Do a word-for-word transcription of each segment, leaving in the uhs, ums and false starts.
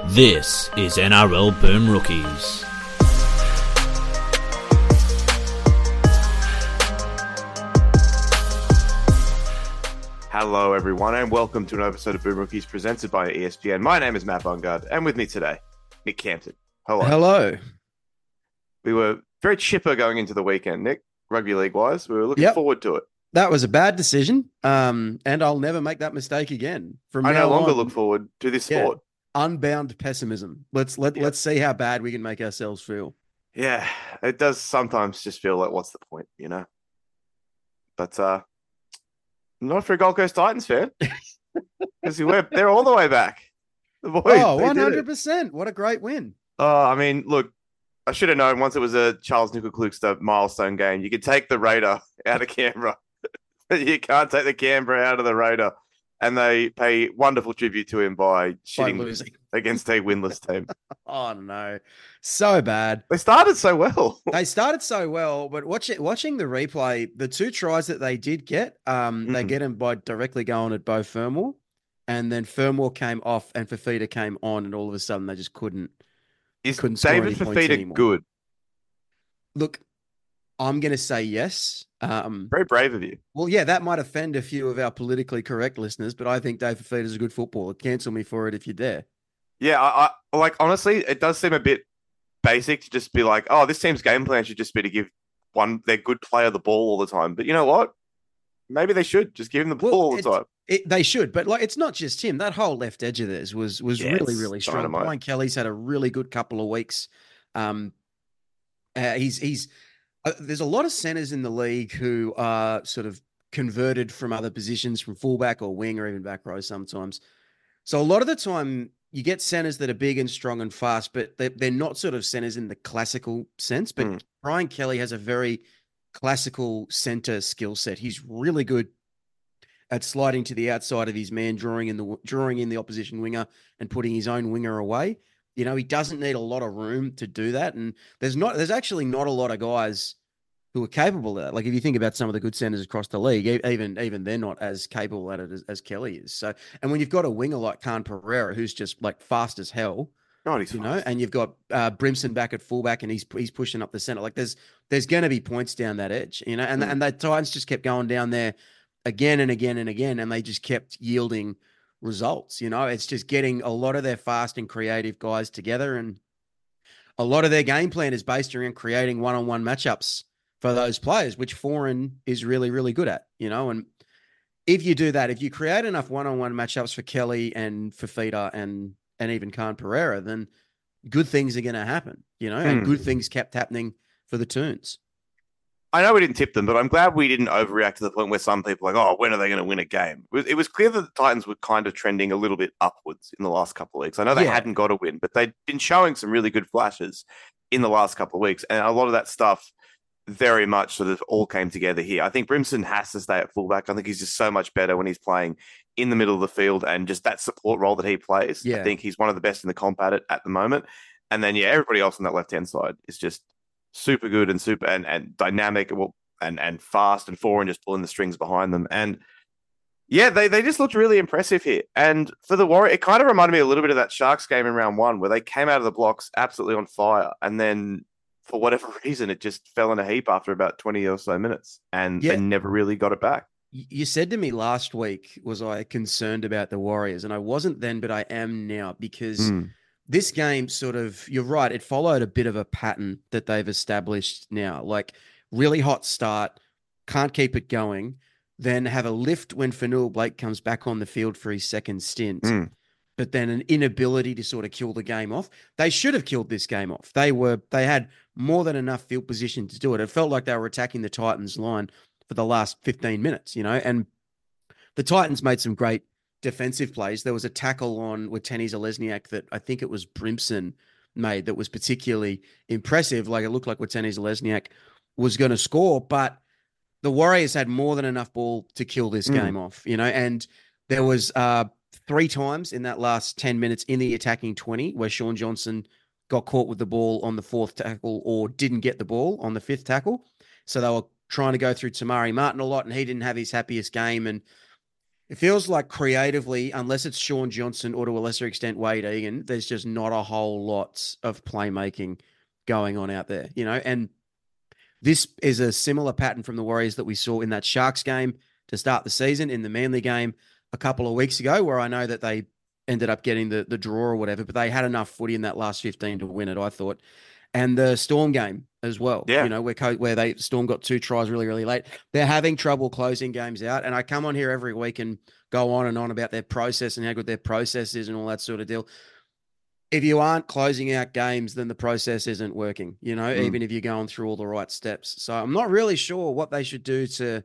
This is N R L Boom Rookies. Hello everyone and welcome to another episode of Boom Rookies presented by E S P N. My name is Matt Bungard and with me today, Nick Campton. Hello. Hello. We were very chipper going into the weekend, Nick, rugby league wise. We were looking Yep. forward to it. That was a bad decision, um, and I'll never make that mistake again. From I now no longer on, look forward to this yeah, sport. unbound pessimism. Let's let Yeah. let's see how bad we can make ourselves feel. Yeah, it does sometimes just feel like, what's the point, you know? But uh, not for a Gold Coast Titans fan, because they're all the way back. The boys, Oh, they one did it. hundred percent! What a great win. Oh, I mean, look, I should have known once it was a Charles Nickel-Klugster milestone game. You could take the Raider out of Canberra, but you can't take the Canberra out of the Raider. And they pay wonderful tribute to him by By shitting losing. against a winless team. Oh no, so bad. They started so well. They started so well, but watching watching the replay, the two tries that they did get, um, they Mhm. get them by directly going at Beau Fermor, and then Fermor came off and Fafita came on, and all of a sudden they just couldn't. Is couldn't score David any points Fafita anymore. good? Look, I'm going to say yes. Um, Very brave of you. well, yeah, that might offend a few of our politically correct listeners, but I think Dave Fafita is a good footballer. Cancel me for it if you dare. Yeah, I, I like honestly, it does seem a bit basic to just be like, oh, this team's game plan should just be to give one their good player the ball all the time. But you know what? Maybe they should just give him the ball Well, all the it's- time. It, they should, but like it's not just him. That whole left edge of theirs was was Yeah, really it's really strong. dynamite. Brian Kelly's had a really good couple of weeks. Um, uh, he's he's uh, there's a lot of centers in the league who are sort of converted from other positions, from fullback or wing or even back row sometimes. So a lot of the time you get centers that are big and strong and fast, but they're, they're not sort of centers in the classical sense. But Mm. Brian Kelly has a very classical center skill set. He's really good at sliding to the outside of his man, drawing in the drawing in the opposition winger and putting his own winger away. You know, he doesn't need a lot of room to do that. And there's not there's actually not a lot of guys who are capable of that. Like if you think about some of the good centers across the league, e- even even they're not as capable at it as, as Kelly is. So, and when you've got a winger like Khan Pereira, who's just like fast as hell, God, he's you know, fast. and you've got uh, Brimson back at fullback, and he's he's pushing up the center. Like there's there's going to be points down that edge, you know, and Mm. and the Titans just kept going down there again and again and again, and they just kept yielding results. You know, it's just getting a lot of their fast and creative guys together, and a lot of their game plan is based around creating one-on-one matchups for those players, which Foreign is really really good at. You know, and if you do that, if you create enough one-on-one matchups for Kelly and Fafita and and even Khan Pereira, then good things are going to happen, you know, and Hmm. good things kept happening for the Toons. I know we didn't tip them, but I'm glad we didn't overreact to the point where some people are like, oh, when are they going to win a game? It was, it was clear that the Titans were kind of trending a little bit upwards in the last couple of weeks. I know they Yeah. hadn't got a win, but they'd been showing some really good flashes in the last couple of weeks. And a lot of that stuff very much sort of all came together here. I think Brimson has to stay at fullback. I think he's just so much better when he's playing in the middle of the field and just that support role that he plays. Yeah. I think he's one of the best in the comp at it at the moment. And then, yeah, everybody else on that left-hand side is just super good and super and, and dynamic well, and, and fast and foreign, just pulling the strings behind them. And yeah, they, they just looked really impressive here. And for the Warriors, it kind of reminded me a little bit of that Sharks game in round one where they came out of the blocks absolutely on fire. And then for whatever reason, it just fell in a heap after about twenty or so minutes. And Yeah. they never really got it back. Y- You said to me last week, was I concerned about the Warriors? And I wasn't then, but I am now, because Mm. this game sort of, you're right, it followed a bit of a pattern that they've established now. Like really hot start, can't keep it going, then have a lift when Fanua Blake comes back on the field for his second stint, Mm. but then an inability to sort of kill the game off. They should have killed this game off. They were they had more than enough field position to do it. It felt like they were attacking the Titans line for the last fifteen minutes, you know, and the Titans made some great defensive plays. There was a tackle on with Tenny Zalesniak that I think it was Brimson made that was particularly impressive. Like it looked like Tenny Zalesniak was going to score, but the Warriors had more than enough ball to kill this Mm. game off, you know, and there was uh, three times in that last ten minutes in the attacking twenty where Sean Johnson got caught with the ball on the fourth tackle or didn't get the ball on the fifth tackle. So they were trying to go through Tamari Martin a lot, and he didn't have his happiest game. And It feels like creatively, unless it's Sean Johnson or to a lesser extent Wade Egan, there's just not a whole lot of playmaking going on out there, you know. And this is a similar pattern from the Warriors that we saw in that Sharks game to start the season, in the Manly game a couple of weeks ago, where I know that they ended up getting the, the draw or whatever, but they had enough footy in that last fifteen to win it, I thought. And the Storm game as well, Yeah. you know, where where they Storm got two tries really, really late. They're having trouble closing games out. And I come on here every week and go on and on about their process and how good their process is and all that sort of deal. If you aren't closing out games, then the process isn't working, you know, mm. even if you're going through all the right steps. So I'm not really sure what they should do to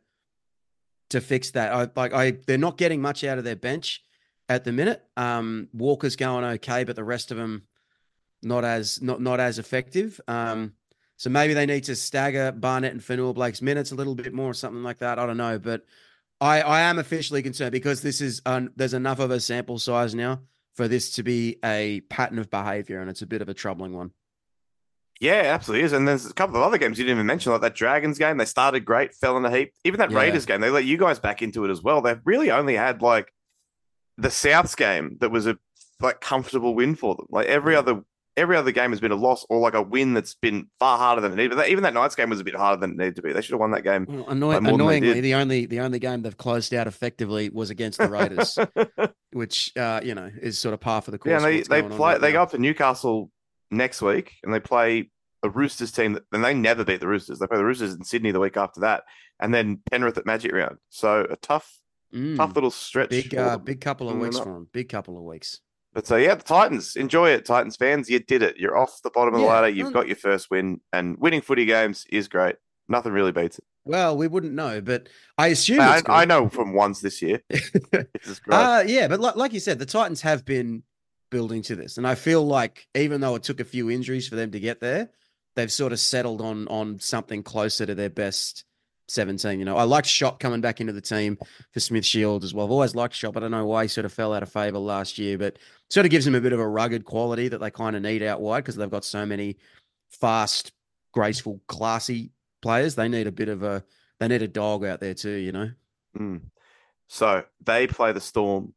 to fix that. I like I they're not getting much out of their bench at the minute. Um, Walker's going okay, but the rest of them not as not not as effective. Um, so maybe they need to stagger Barnett and Fanua Blake's minutes a little bit more or something like that. I don't know, but I I am officially concerned because this is um, there's enough of a sample size now for this to be a pattern of behavior, and it's a bit of a troubling one. Yeah, absolutely is. And there's a couple of other games you didn't even mention, like that Dragons game. They started great, fell in a heap. Even that yeah. Raiders game, they let you guys back into it as well. They've really only had like the Souths game that was a like comfortable win for them. Like every yeah. other every other game has been a loss or like a win that's been far harder than it needed. But that, even that Knights game was a bit harder than it needed to be. They should have won that game. Well, annoy- annoyingly, the only the only game they've closed out effectively was against the Raiders, which uh, you know is sort of par for the course. Yeah, and they they play. Right they now. go up to Newcastle next week, and they play a Roosters team that, and they never beat the Roosters. They play the Roosters in Sydney the week after that, and then Penrith at Magic Round. So a tough, mm, tough little stretch. Big, uh, big couple of weeks for them. Big couple of weeks. But so yeah, the Titans, enjoy it, Titans fans. You did it. You're off the bottom of the yeah, ladder. You've got your first win, and winning footy games is great. Nothing really beats it. Well, we wouldn't know, but I assume I, it's good. I know from once this year. It's great. Uh, yeah, but like, like you said, the Titans have been building to this, and I feel like even though it took a few injuries for them to get there, they've sort of settled on on something closer to their best seventeen. You know, I liked Shot coming back into the team for Smith Shields as well. I've always liked Shot, but I don't know why he sort of fell out of favor last year, but sort of gives them a bit of a rugged quality that they kind of need out wide because they've got so many fast, graceful, classy players. They need a bit of a, they need a dog out there too, you know? Mm. So they play the Storm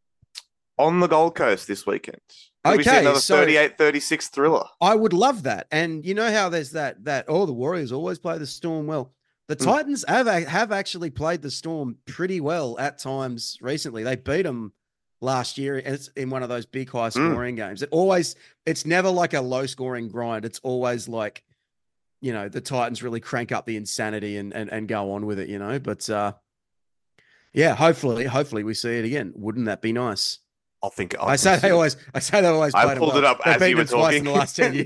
on the Gold Coast this weekend. Could okay, we see another so thirty-eight thirty-six thriller. I would love that. And you know how there's that, that, oh, the Warriors always play the Storm well. The Titans mm. have have actually played the Storm pretty well at times recently. They beat them last year in one of those big high scoring mm. games. It always, it's never like a low scoring grind. It's always like, you know, the Titans really crank up the insanity and and, and go on with it, you know. But uh, yeah, hopefully, hopefully we see it again. Wouldn't that be nice? I'll think. I'll I say they always. I say they always. I pulled well. it up They've as you were talking twice in the last ten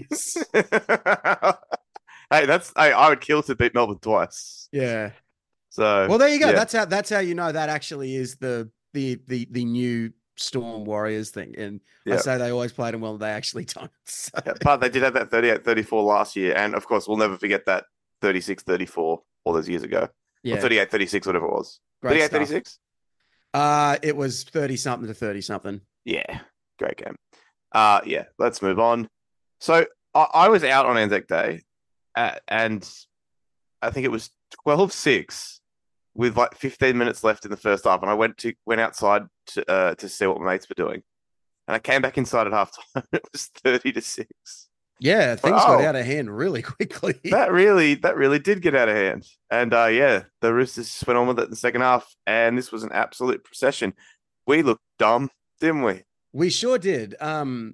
years. Hey, that's hey, I would kill to beat Melbourne twice. Yeah. So well, there you go. Yeah. That's how. That's how you know that actually is the the the the new Storm Warriors thing. And yeah. I say they always played them well. They actually don't. So. Yeah, but they did have that thirty-eight thirty-four last year, and of course, we'll never forget that thirty-six thirty-four all those years ago. Yeah. Or thirty-eight thirty-six, whatever it was. thirty-eight thirty-six. Uh, it was thirty something to thirty something. Yeah, great game. Uh, yeah, let's move on. So I, I was out on Anzac Day. Uh, and I think it was twelve six with like fifteen minutes left in the first half. And I went to went outside to uh, to see what my mates were doing. And I came back inside at halftime. It was thirty to six. Yeah, things but, oh, got out of hand really quickly. That really, that really did get out of hand. And uh, yeah, the Roosters just went on with it in the second half. And this was an absolute procession. We looked dumb, didn't we? We sure did. Um,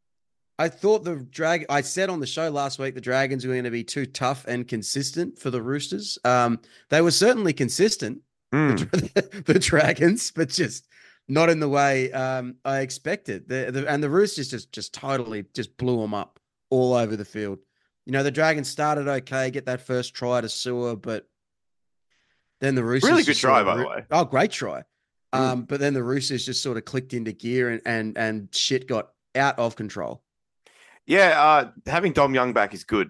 I thought the drag. I said on the show last week the Dragons were going to be too tough and consistent for the Roosters. Um, they were certainly consistent, mm. the, the Dragons, but just not in the way um, I expected. The, the, and the Roosters just just totally just blew them up all over the field. You know, the Dragons started okay, get that first try to Sewer, but then the Roosters really good try, sort of, by the way. Oh, great try. Mm. Um, but then the Roosters just sort of clicked into gear and and and shit got out of control. Yeah, uh, having Dom Young back is good.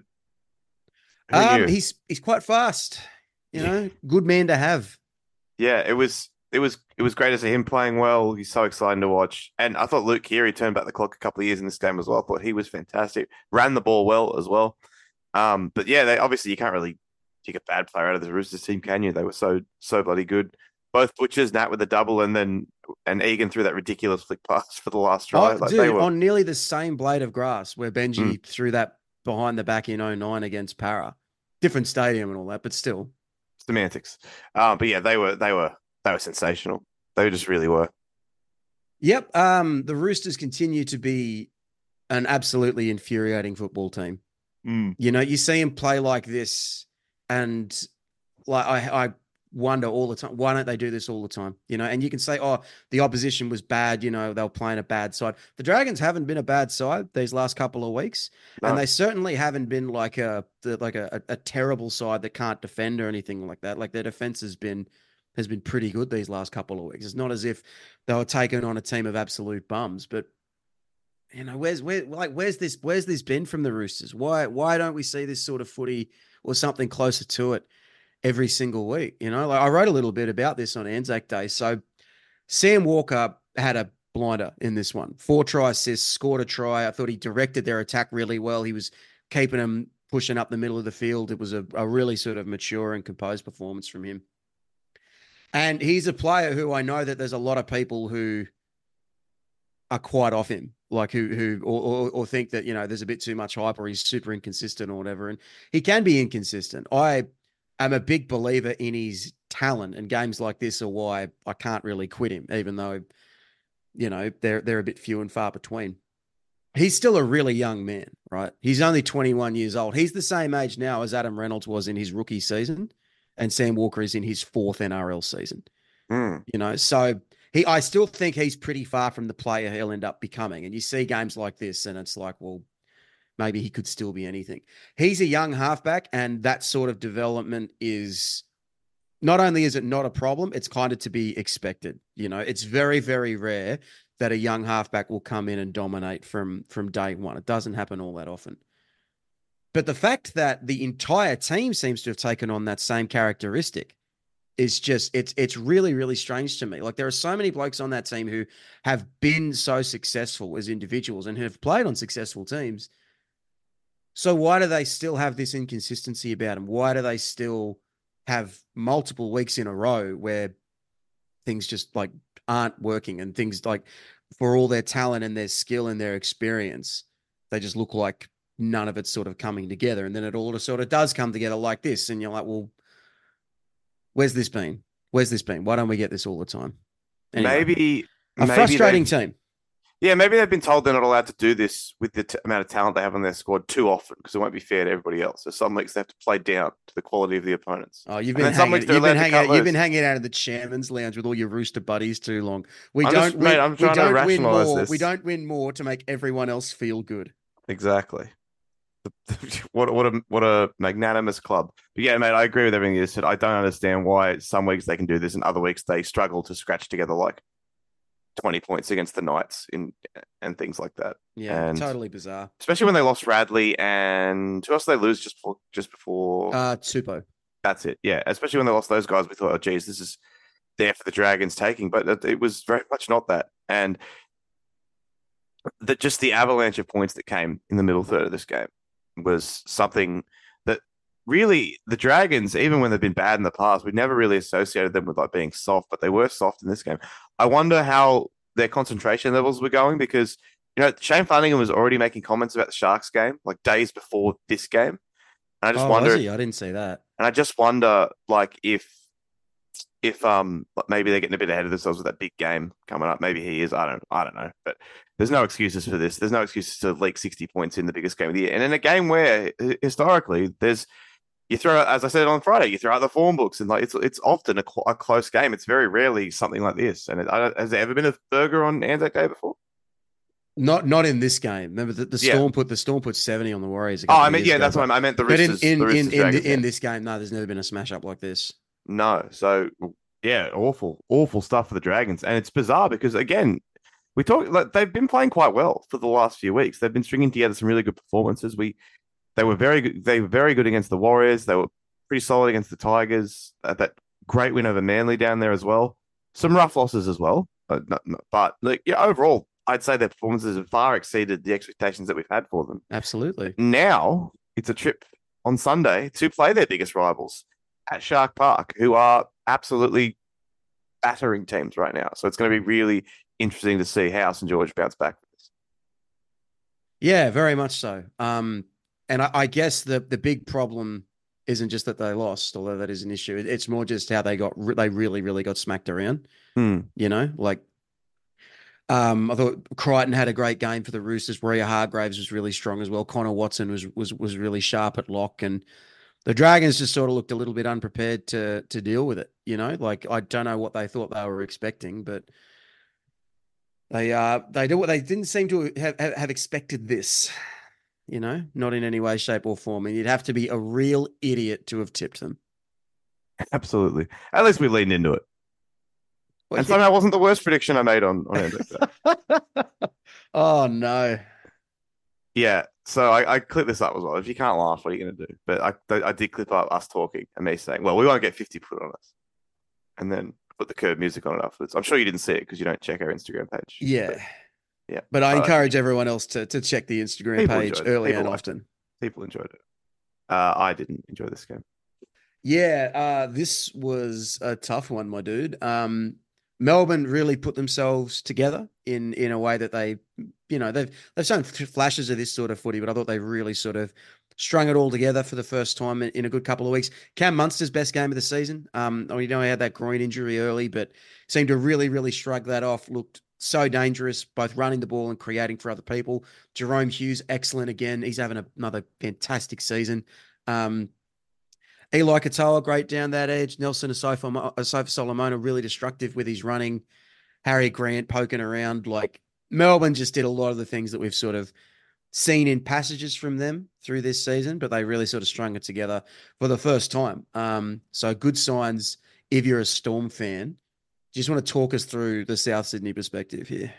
Um, he's he's quite fast, you know, yeah. Good man to have. Yeah, it was it was it was great to see him playing well. He's so exciting to watch, and I thought Luke Keary turned back the clock a couple of years in this game as well. I thought he was fantastic, ran the ball well as well. Um, but yeah, they obviously you can't really take a bad player out of the Roosters team, can you? They were so so bloody good. both Butchers, Nat with a double, and then and Egan threw that ridiculous flick pass for the last try. Oh, Like they dude, were. on nearly the same blade of grass where Mm, Benji threw that behind the back in oh nine against Para. Different stadium and all that, but still. semantics. Um, but yeah, they were they were they were sensational. They just really were. Yep. Um, the Roosters continue to be an absolutely infuriating football team. Mm. You know, you see him play like this, and like I, I wonder all the time, why don't they do this all the time? You know, and you can say, oh, the opposition was bad. You know, they were playing a bad side. The Dragons haven't been a bad side these last couple of weeks, No. and they certainly haven't been like a like a, a terrible side that can't defend or anything like that. Like their defense has been has been pretty good these last couple of weeks. It's not as if they were taking on a team of absolute bums, but you know, where's where like where's this where's this been from the Roosters? Why why don't we see this sort of footy or something closer to it every single week? You know, like I wrote a little bit about this on Anzac Day. So Sam Walker had a blinder in this one. Four try assists, scored a try. I thought he directed their attack really well. He was keeping them pushing up the middle of the field. It was a, a really sort of mature and composed performance from him. And he's a player who I know that there's a lot of people who are quite off him, like who who or, or or think that, you know, there's a bit too much hype or he's super inconsistent or whatever. And he can be inconsistent. I am a big believer in his talent, and games like this are why I can't really quit him, even though, you know, they're they're a bit few and far between. He's still a really young man, right? He's only twenty-one years old. He's the same age now as Adam Reynolds was in his rookie season, and Sam Walker is in his fourth N R L season. Mm. You know, so he, I still think he's pretty far from the player he'll end up becoming. And you see games like this, and it's like, well, maybe he could still be anything. He's a young halfback, and that sort of development is not only is it not a problem, it's kind of to be expected. You know, it's very, very rare that a young halfback will come in and dominate from from day one. It doesn't happen all that often. But the fact that the entire team seems to have taken on that same characteristic is just, it's it's really, really strange to me. Like there are so many blokes on that team who have been so successful as individuals and have played on successful teams. So why do they still have this inconsistency about them? Why do they still have multiple weeks in a row where things just like aren't working, and things like, for all their talent and their skill and their experience, they just look like none of it's sort of coming together. And then it all sort of does come together like this. And you're like, well, where's this been? Where's this been? Why don't we get this all the time? Anyway, maybe a maybe frustrating they've- team. Yeah, maybe they've been told they're not allowed to do this with the t- amount of talent they have on their squad too often, because it won't be fair to everybody else. So some weeks they have to play down to the quality of the opponents. Oh, you've And been then some hanging, weeks they're you've been allowed to hanging, cut out, you've been loose. hanging out in the chairman's lounge with all your Rooster buddies too long. We I'm don't just- win. mate, I'm we trying to don't win rationalise more. this. We don't win more to make everyone else feel good. Exactly. What what a what a magnanimous club. But yeah, mate, I agree with everything you said. I don't understand why some weeks they can do this and other weeks they struggle to scratch together like twenty points against the Knights in and things like that. Yeah, And- totally bizarre. Especially when they lost Radley and who else did they lose just before just before Uh, Tupou. That's it. Yeah. Especially when they lost those guys, we thought, oh geez, this is there for the Dragons taking. But it, it was very much not that. And that just the avalanche of points that came in the middle third of this game was something that really the Dragons, even when they've been bad in the past, we've never really associated them with like being soft, but they were soft in this game. I wonder how their concentration levels were going, because you know Shane Flanagan was already making comments about the Sharks game like days before this game, and I just Oh, wonder, was he? I didn't see that. and I just wonder like if if um like maybe they're getting a bit ahead of themselves with that big game coming up. Maybe he is. I don't. I don't know. But there's no excuses for this. There's no excuses to leak sixty points in the biggest game of the year, and in a game where historically there's you throw, as I said on Friday, you throw out the form books, and like it's it's often a, cl- a close game. It's very rarely something like this. And it, I, has there ever been a burger on Anzac Day before? Not not in this game. Remember the, the Yeah. Storm put the Storm put seventy on the Warriors. a Oh, couple I of mean, years yeah, ago, that's but, what I meant. The but in Roosters, in the in Roosters in, Dragons, in yeah. this game, no, there's never been a smash up like this. No. So yeah, awful, awful stuff for the Dragons, and it's bizarre because again, we talk like they've been playing quite well for the last few weeks. They've been stringing together some really good performances. We they were very good. They were very good against the Warriors. They were pretty solid against the Tigers. Uh, that great win over Manly down there as well. Some rough losses as well, but, not, not- but like yeah, overall, I'd say their performances have far exceeded the expectations that we've had for them. Absolutely. Now it's a trip on Sunday to play their biggest rivals at Shark Park, who are absolutely battering teams right now. So it's going to be really interesting to see how Saint George bounce back. Yeah, very much so. Um, and I, I guess the the big problem isn't just that they lost, although that is an issue. It's more just how they got re- they really really got smacked around. Hmm. You know, like um, I thought Crichton had a great game for the Roosters. Maria Hargraves was really strong as well. Connor Watson was was was really sharp at lock, and the Dragons just sort of looked a little bit unprepared to to deal with it. You know, like I don't know what they thought they were expecting, but they uh they do what they didn't seem to have, have, have expected this. You know, not in any way, shape, or form. And you'd have to be a real idiot to have tipped them. Absolutely. At least we leaned into it. Well, and somehow it wasn't the worst prediction I made on, on Anzac. Oh, no. Yeah. So I, I clipped this up as well. If you can't laugh, what are you going to do? But I, I did clip up us talking and me saying, well, we won't get fifty put on us. And then put the curb music on it afterwards. I'm sure you didn't see it because you don't check our Instagram page. Yeah. But, yeah. But I uh, encourage everyone else to, to check the Instagram page early and often. It. People enjoyed it. Uh, I didn't enjoy this game. Yeah. Uh, this was a tough one, my dude. Um, Melbourne really put themselves together in in a way that they, you know, they've they've shown flashes of this sort of footy, but I thought they really sort of strung it all together for the first time in, in a good couple of weeks. Cam Munster's best game of the season. Um, I mean, you know, he had that groin injury early, but seemed to really, really shrug that off. Looked so dangerous, both running the ball and creating for other people. Jerome Hughes, excellent again. He's having a, another fantastic season. Um, Eli Katoa, great down that edge. Nelson Asofa-Solomona, really destructive with his running. Harry Grant poking around. Like, Melbourne just did a lot of the things that we've sort of seen in passages from them through this season, but they really sort of strung it together for the first time. Um, so good signs if you're a Storm fan. Do you just want to talk us through the South Sydney perspective here?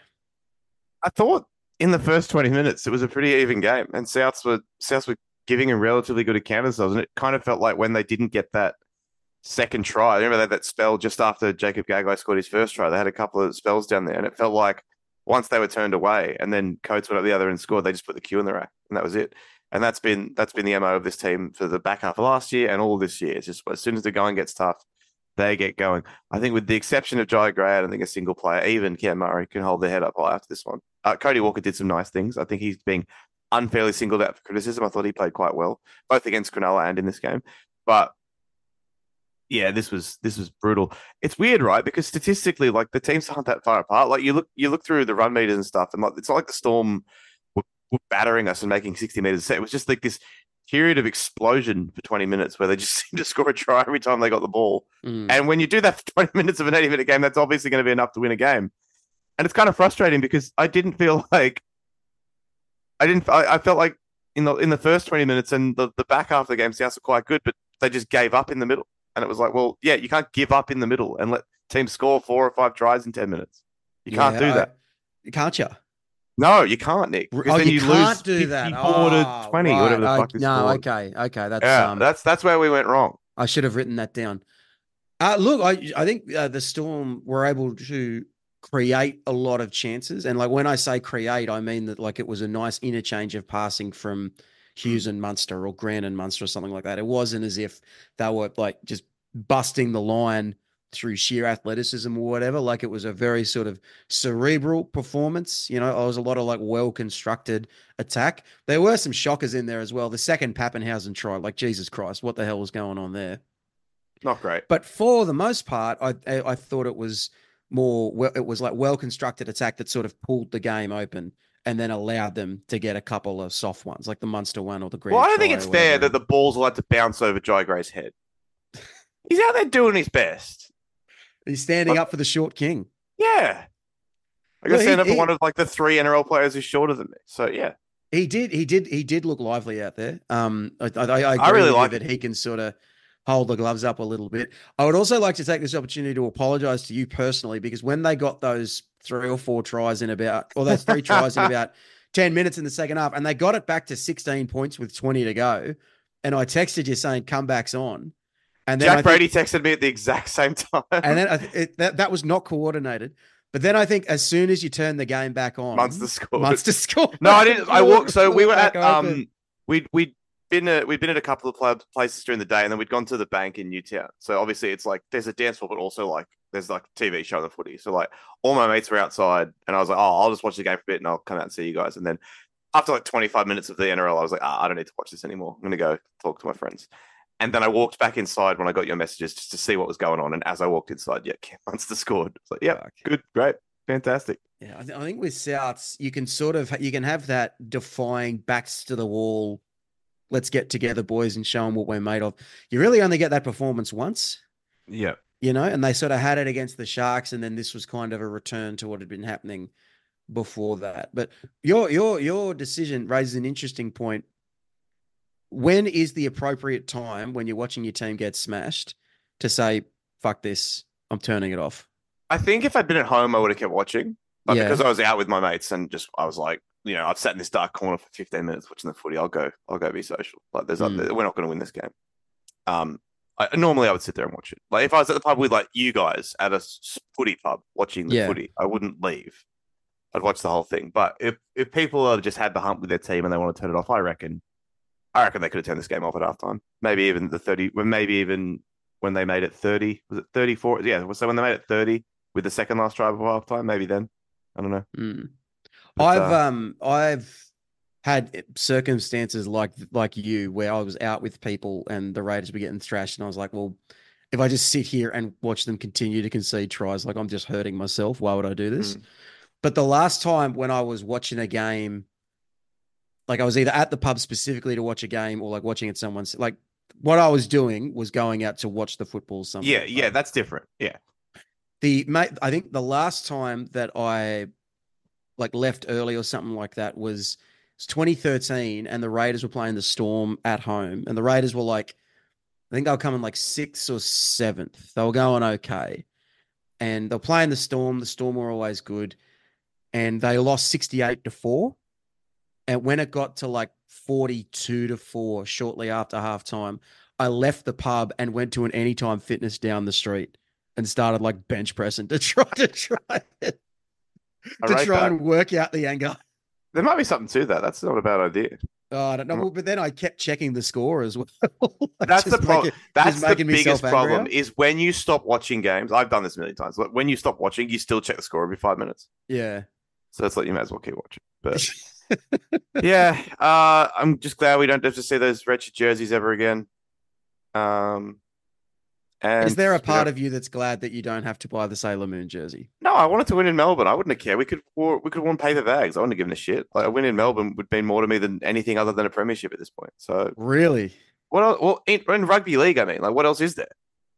I thought in the first twenty minutes, it was a pretty even game, and Souths were, Souths were giving them relatively good encounters, and it kind of felt like when they didn't get that second try, I remember they had that spell just after Jacob Gagai scored his first try. They had a couple of spells down there, and it felt like once they were turned away and then Coates went up the other and scored, they just put the cue in the rack, and that was it. And that's been that's been the M O of this team for the back half of last year and all of this year. It's just as soon as the going gets tough, they get going. I think with the exception of Jai Gray, I don't think a single player, even Cam Murray, can hold their head up high after this one. Uh, Cody Walker did some nice things. I think he's being unfairly singled out for criticism. I thought he played quite well, both against Cronulla and in this game. But yeah, this was this was brutal. It's weird, right? Because statistically, like the teams aren't that far apart. Like you look you look through the run meters and stuff, and like it's not like the Storm were, were battering us and making sixty meters a set. It was just like this period of explosion for twenty minutes where they just seemed to score a try every time they got the ball. Mm. And when you do that for twenty minutes of an eighty minute game, that's obviously going to be enough to win a game. And it's kind of frustrating because I didn't feel like I didn't. I, I felt like in the in the first twenty minutes and the, the back half of the game, Souths were quite good, but they just gave up in the middle. And it was like, well, yeah, you can't give up in the middle and let teams score four or five tries in ten minutes. You can't yeah, do that. I, can't you? No, you can't, Nick. Because oh, then you, you can't lose do that. Oh, to twenty, right. whatever the I, fuck this No, scored. okay, okay. That's yeah, um, that's that's where we went wrong. I should have written that down. Uh, look, I I think uh, the Storm were able to create a lot of chances, and like when I say create, I mean that like it was a nice interchange of passing from Hughes and Munster or Grant and Munster or something like that. It wasn't as if they were like just busting the line through sheer athleticism or whatever. Like it was a very sort of cerebral performance. You know, it was a lot of like well-constructed attack. There were some shockers in there as well. The second Pappenhausen try, like Jesus Christ, what the hell was going on there? Not great. But for the most part, I I, I thought it was more, well, it was like well-constructed attack that sort of pulled the game open and then allowed them to get a couple of soft ones, like the Munster one or the Grant. Well, I don't think it's fair that the ball's allowed to bounce over Jai Gray's head. He's out there doing his best. He's standing like, up for the short king. Yeah. I got to stand up for one of like the three N R L players who's shorter than me. So yeah. He did, he did, he did look lively out there. Um, I, I, I, I really like that he can sort of hold the gloves up a little bit. I would also like to take this opportunity to apologize to you personally, because when they got those three or four tries in about, or those three tries in about ten minutes in the second half, and they got it back to sixteen points with twenty to go, and I texted you saying comebacks on. And then Jack think, Brady texted me at the exact same time. And then I th- it, that, that was not coordinated. But then I think as soon as you turn the game back on, Munster scored. Munster scored. No, I didn't. I walked. So we were at, um, we, we been a, we'd been at a couple of pla- places during the day, and then we'd gone to the bank in Newtown. So obviously, it's like there's a dance floor, but also like there's like T V showing the footy. So like all my mates were outside, and I was like, oh, I'll just watch the game for a bit, and I'll come out and see you guys. And then after like twenty-five minutes of the N R L, I was like, ah, I don't need to watch this anymore. I'm gonna go talk to my friends. And then I walked back inside when I got your messages just to see what was going on. And as I walked inside, yeah, Cam Munster scored. It's like, yeah, Fuck. good, great, fantastic. Yeah, I, th- I think with Souths, you can sort of you can have that defying backs to the wall. Let's get together, boys, and show them what we're made of. You really only get that performance once, Yeah. you know, and they sort of had it against the Sharks, and then this was kind of a return to what had been happening before that. But your your your decision raises an interesting point. When is the appropriate time when you're watching your team get smashed to say, fuck this, I'm turning it off? I think if I'd been at home, I would have kept watching. But Yeah. because I was out with my mates and just I was like, you know, I've sat in this dark corner for fifteen minutes watching the footy. I'll go, I'll go be social. Like, there's, Mm. we're not going to win this game. Um, I, normally I would sit there and watch it. Like if I was at the pub with like you guys at a s- footy pub watching the Yeah. footy, I wouldn't leave. I'd watch the whole thing. But if if people are just had the hump with their team and they want to turn it off, I reckon, I reckon they could have turned this game off at halftime. Maybe even the thirty. Maybe even when they made it thirty. Was it thirty-four? Yeah. So when they made it thirty with the second last drive of halftime, maybe then. I don't know. Mm. But, I've uh, um I've had circumstances like like you where I was out with people and the Raiders were getting thrashed, and I was like, well, if I just sit here and watch them continue to concede tries, like I'm just hurting myself. Why would I do this? Mm. But the last time when I was watching a game, like I was either at the pub specifically to watch a game or like watching at someone's, like what I was doing was going out to watch the football. Something. yeah, yeah, that's different. Yeah. The mate, I think the last time that I like left early or something like that was, was twenty thirteen, and the Raiders were playing the Storm at home, and the Raiders were like, I think they were coming like sixth or seventh. They were going okay, and they were playing the Storm. The Storm were always good, and they lost sixty-eight to four. And when it got to like forty-two to four, shortly after halftime, I left the pub and went to an Anytime Fitness down the street and started like bench pressing to try to try it, I to rate try that. and work out the anger. There might be something to that. That's not a bad idea. Oh, I don't know. Well, but then I kept checking the score as well. Like, That's the just problem. making- That's just the making biggest myself problem angrier. is when you stop watching games. I've done this a million times. Like, when you stop watching, you still check the score every five minutes. Yeah. So it's like you may as well keep watching. But yeah, uh, I'm just glad we don't have to see those wretched jerseys ever again. Um, and Is there a you part know- of you that's glad that you don't have to buy the Sailor Moon jersey? No, I wanted to win in Melbourne. I wouldn't have cared. We could wore, we could have worn paper bags. I wouldn't have given a shit. Like, a win in Melbourne would mean more to me than anything other than a premiership at this point. So Really? what else? Well, in, in rugby league, I mean, like, what else is there?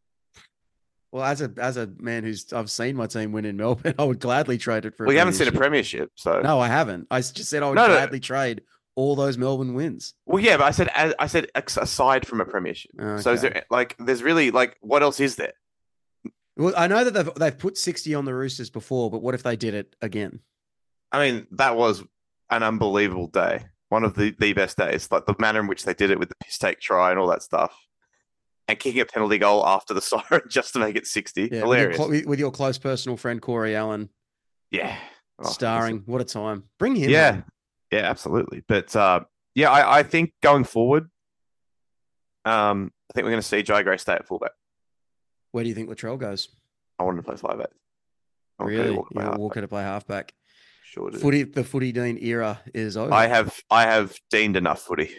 Well, as a as a man who's I've seen my team win in Melbourne, I would gladly trade it for. Well, you haven't seen a premiership. premiership, so No, I haven't. I s- just said I would No, no. gladly trade all those Melbourne wins. Well, yeah, but I said I said ex- aside from a premiership. So is Okay. there like there's really like what else is there? Well, I know that they've they've put sixty on the Roosters before, but what if they did it again? I mean, that was an unbelievable day. One of the, the best days. Like the manner in which they did it with the piss take try and all that stuff. And kicking a penalty goal after the siren just to make it sixty. Yeah, Hilarious. With your, clo- with your close personal friend Corey Allen yeah. Oh, starring. What a time! Bring him. Yeah. on. Yeah, absolutely. But uh, yeah, I, I think going forward, um, I think we're going to see Jai Gray stay at fullback. Where do you think Latrell goes? I want him to play five eight. I want Cody Really? Walker to play Yeah, halfback. Walker to play halfback. Sure do. Footy, the Footy Dean era is over. I have I have deemed enough footy.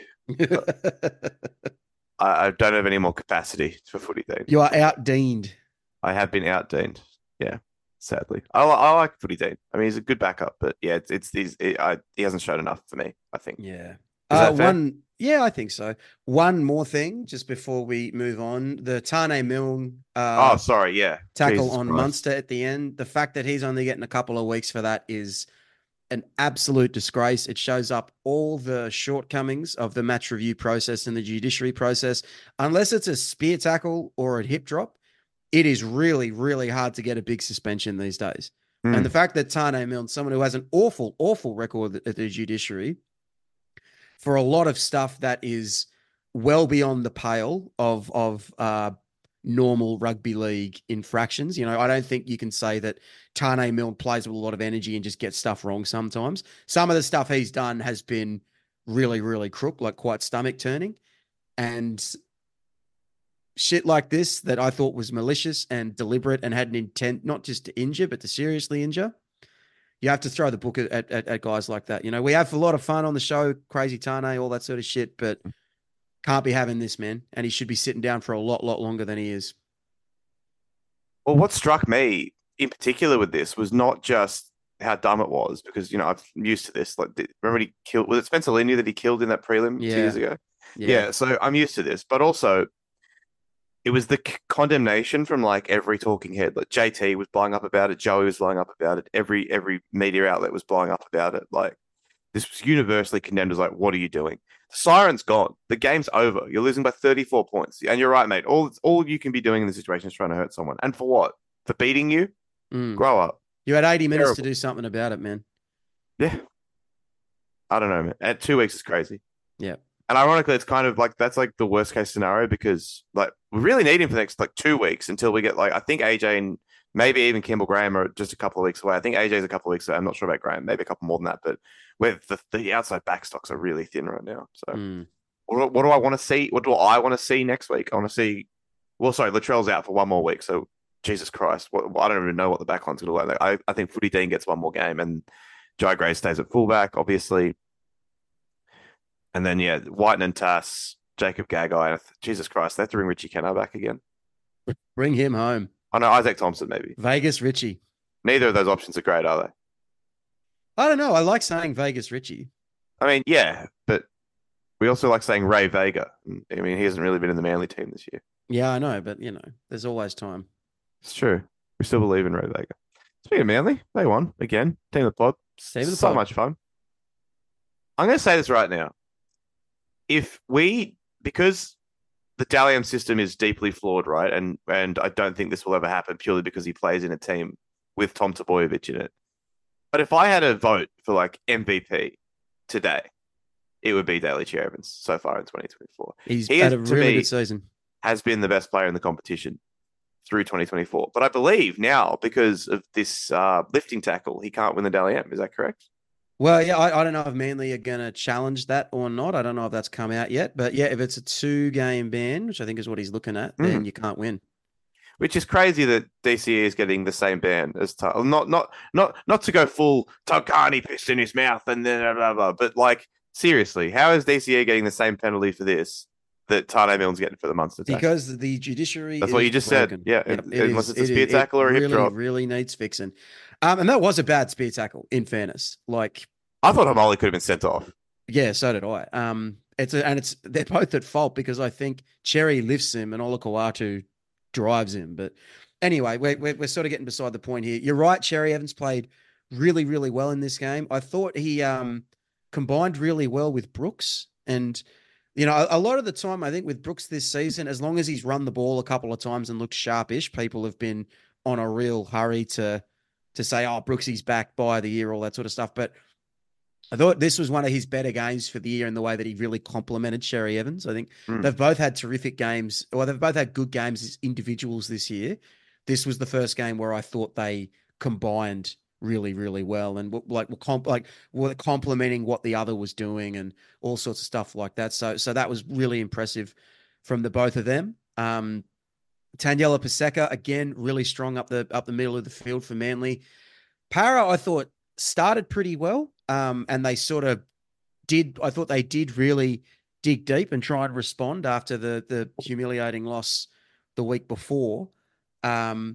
I, I don't have any more capacity for footy Dean. You are outdeaned. I have been outdeaned. Yeah, sadly. I, li- I like footy Dean. I mean, he's a good backup, but yeah, it's it's he's, it, I, he hasn't shown enough for me. I think. Yeah. that Uh, fair? one. Yeah, I think so. One more thing, just before we move on, the Tane Milne uh, oh, sorry. Yeah, tackle Jesus on Christ. Munster at the end. The fact that he's only getting a couple of weeks for that is an absolute disgrace. It shows up all the shortcomings of the match review process and the judiciary process. Unless it's a spear tackle or a hip drop, it is really, really hard to get a big suspension these days. Hmm. And the fact that Tane Milne, someone who has an awful, awful record at the judiciary for a lot of stuff that is well beyond the pale of of uh, normal rugby league infractions. You know, I don't think you can say that Tane Milne plays with a lot of energy and just gets stuff wrong sometimes. Some of the stuff he's done has been really, really crook, like quite stomach turning. And shit like this that I thought was malicious and deliberate and had an intent not just to injure, but to seriously injure. You have to throw the book at, at, at guys like that. You know, we have a lot of fun on the show, Crazy Tane, all that sort of shit, but can't be having this, man. And he should be sitting down for a lot, lot longer than he is. Well, what struck me in particular with this was not just how dumb it was, because, you know, I'm used to this. Like, remember he killed, was it Spencer Lindy that he killed in that prelim Yeah. two years ago? Yeah. Yeah. So I'm used to this, but also it was the c- condemnation from like every talking head. Like J T was blowing up about it. Joey was blowing up about it. Every, every media outlet was blowing up about it. Like, this was universally condemned as like, what are you doing? The siren's gone. The game's over. You're losing by thirty-four points. And you're right, mate. All, all you can be doing in this situation is trying to hurt someone. And for what? For beating you? Mm. Grow up. You had eighty minutes Terrible. to do something about it, man. Yeah. I don't know, man. At two weeks is crazy. Yeah. And ironically, it's kind of like, that's like the worst case scenario, because like we really need him for the next like two weeks until we get like, I think A J and maybe even Kimball Graham are just a couple of weeks away. I think A J's a couple of weeks away. I'm not sure about Graham, maybe a couple more than that, but where the, the outside backstocks are really thin right now. So Mm. what, what do I want to see? What do I want to see next week? I want to see, well, sorry, Latrell's out for one more week. So Jesus Christ, what, I don't even know what the backline's going to look like. I, I think Footy Dean gets one more game and Jai Gray stays at fullback, obviously. And then, yeah, Whiten and Tass, Jacob Gagai. Jesus Christ, they have to bring Richie Kennar back again. Bring him home. I know, Isaac Thompson, maybe. Vegas Richie. Neither of those options are great, are they? I don't know. I like saying Vegas Richie. I mean, yeah, but we also like saying Ray Vega. I mean, he hasn't really been in the Manly team this year. Yeah, I know, but, you know, there's always time. It's true. We still believe in Ray Vega. Speaking of Manly, they won again. Team of the pod. Team of the so pod. much fun. I'm going to say this right now. If we, because the Dally M system is deeply flawed, right? And and I don't think this will ever happen purely because he plays in a team with Tom Tabojevic in it. But if I had a vote for like M V P today, it would be Daly Cherry Evans so far in twenty twenty-four. He's He had is, a to really me, good season. has been the best player in the competition through twenty twenty-four. But I believe now, because of this uh, lifting tackle, he can't win the Dally M. Is that correct? Well, yeah, I, I don't know if Manly are going to challenge that or not. I don't know if that's come out yet. But yeah, if it's a two-game ban, which I think is what he's looking at, then Mm. you can't win. Which is crazy that D C E is getting the same ban as Tug. Not not not not to go full Tug Carney pissed in his mouth and then blah, blah, blah, but like seriously, how is D C E getting the same penalty for this that Tane Milne's getting for the Munster tackle? Because the judiciary That's is what you just broken. said. Yeah, Yep, un- it unless is- it's a it spear is- tackle or a it hip really, drop. really needs fixing. Um, and that was a bad spear tackle, in fairness. Like, I thought Hamali could have been sent off. yeah, so did I. Um, it's a, and it's they're both at fault because I think Cherry lifts him and Olakawatu drives him. But anyway, we're, we're we're sort of getting beside the point here. You're right. Cherry Evans played really, really well in this game. I thought he um combined really well with Brooks, and you know, a, a lot of the time, I think with Brooks this season, as long as he's run the ball a couple of times and looked sharpish, people have been on a real hurry to to say, "Oh, Brooksy's back by the year," all that sort of stuff. But I thought this was one of his better games for the year in the way that he really complimented Cherry Evans. I think Mm. they've both had terrific games, or they've both had good games as individuals this year. This was the first game where I thought they combined really, really well, and w- like were comp- like were complimenting what the other was doing, and all sorts of stuff like that. So, so that was really impressive from the both of them. Um, Taniela Paseka again, really strong up the up the middle of the field for Manly. Para, I thought started pretty well, um, and they sort of did. I thought they did really dig deep and try and respond after the the humiliating loss the week before. Um,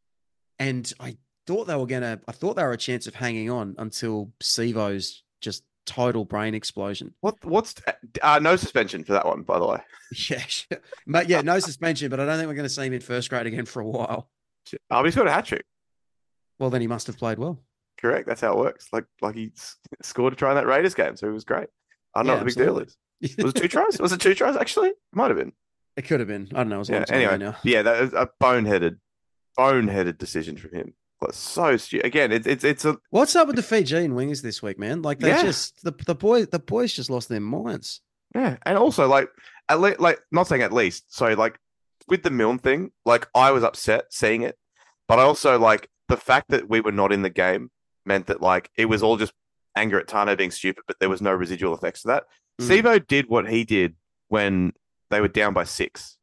and I thought they were gonna. I thought they were a chance of hanging on until Sivo's just total brain explosion. What what's uh, no suspension for that one, by the way. Yeah, sure. But yeah, no suspension. But I don't think we're going to see him in first grade again for a while. Oh, he's got a hat trick. Well, then he must have played well. Correct. That's how it works. Like like he s- scored a try in that Raiders game, so it was great. I don't know Yeah, what the big deal absolutely. is. Was it two tries? Was it two tries actually? It might have been. It could have been. I don't know. It was a long Yeah. time Anyway, ago now. yeah, that was a boneheaded, boneheaded decision from him. Like, so stupid. Again, it's it's it's a What's up with the Fijian wingers this week, man? Like they Yeah. just the the boys the boys just lost their minds. yeah, and also like at least like not saying at least. So like with the Milne thing, like I was upset seeing it, but I also like the fact that we were not in the game meant that like it was all just anger at Tano being stupid, but there was no residual effects to that. Mm. Sivo did what he did when they were down by six,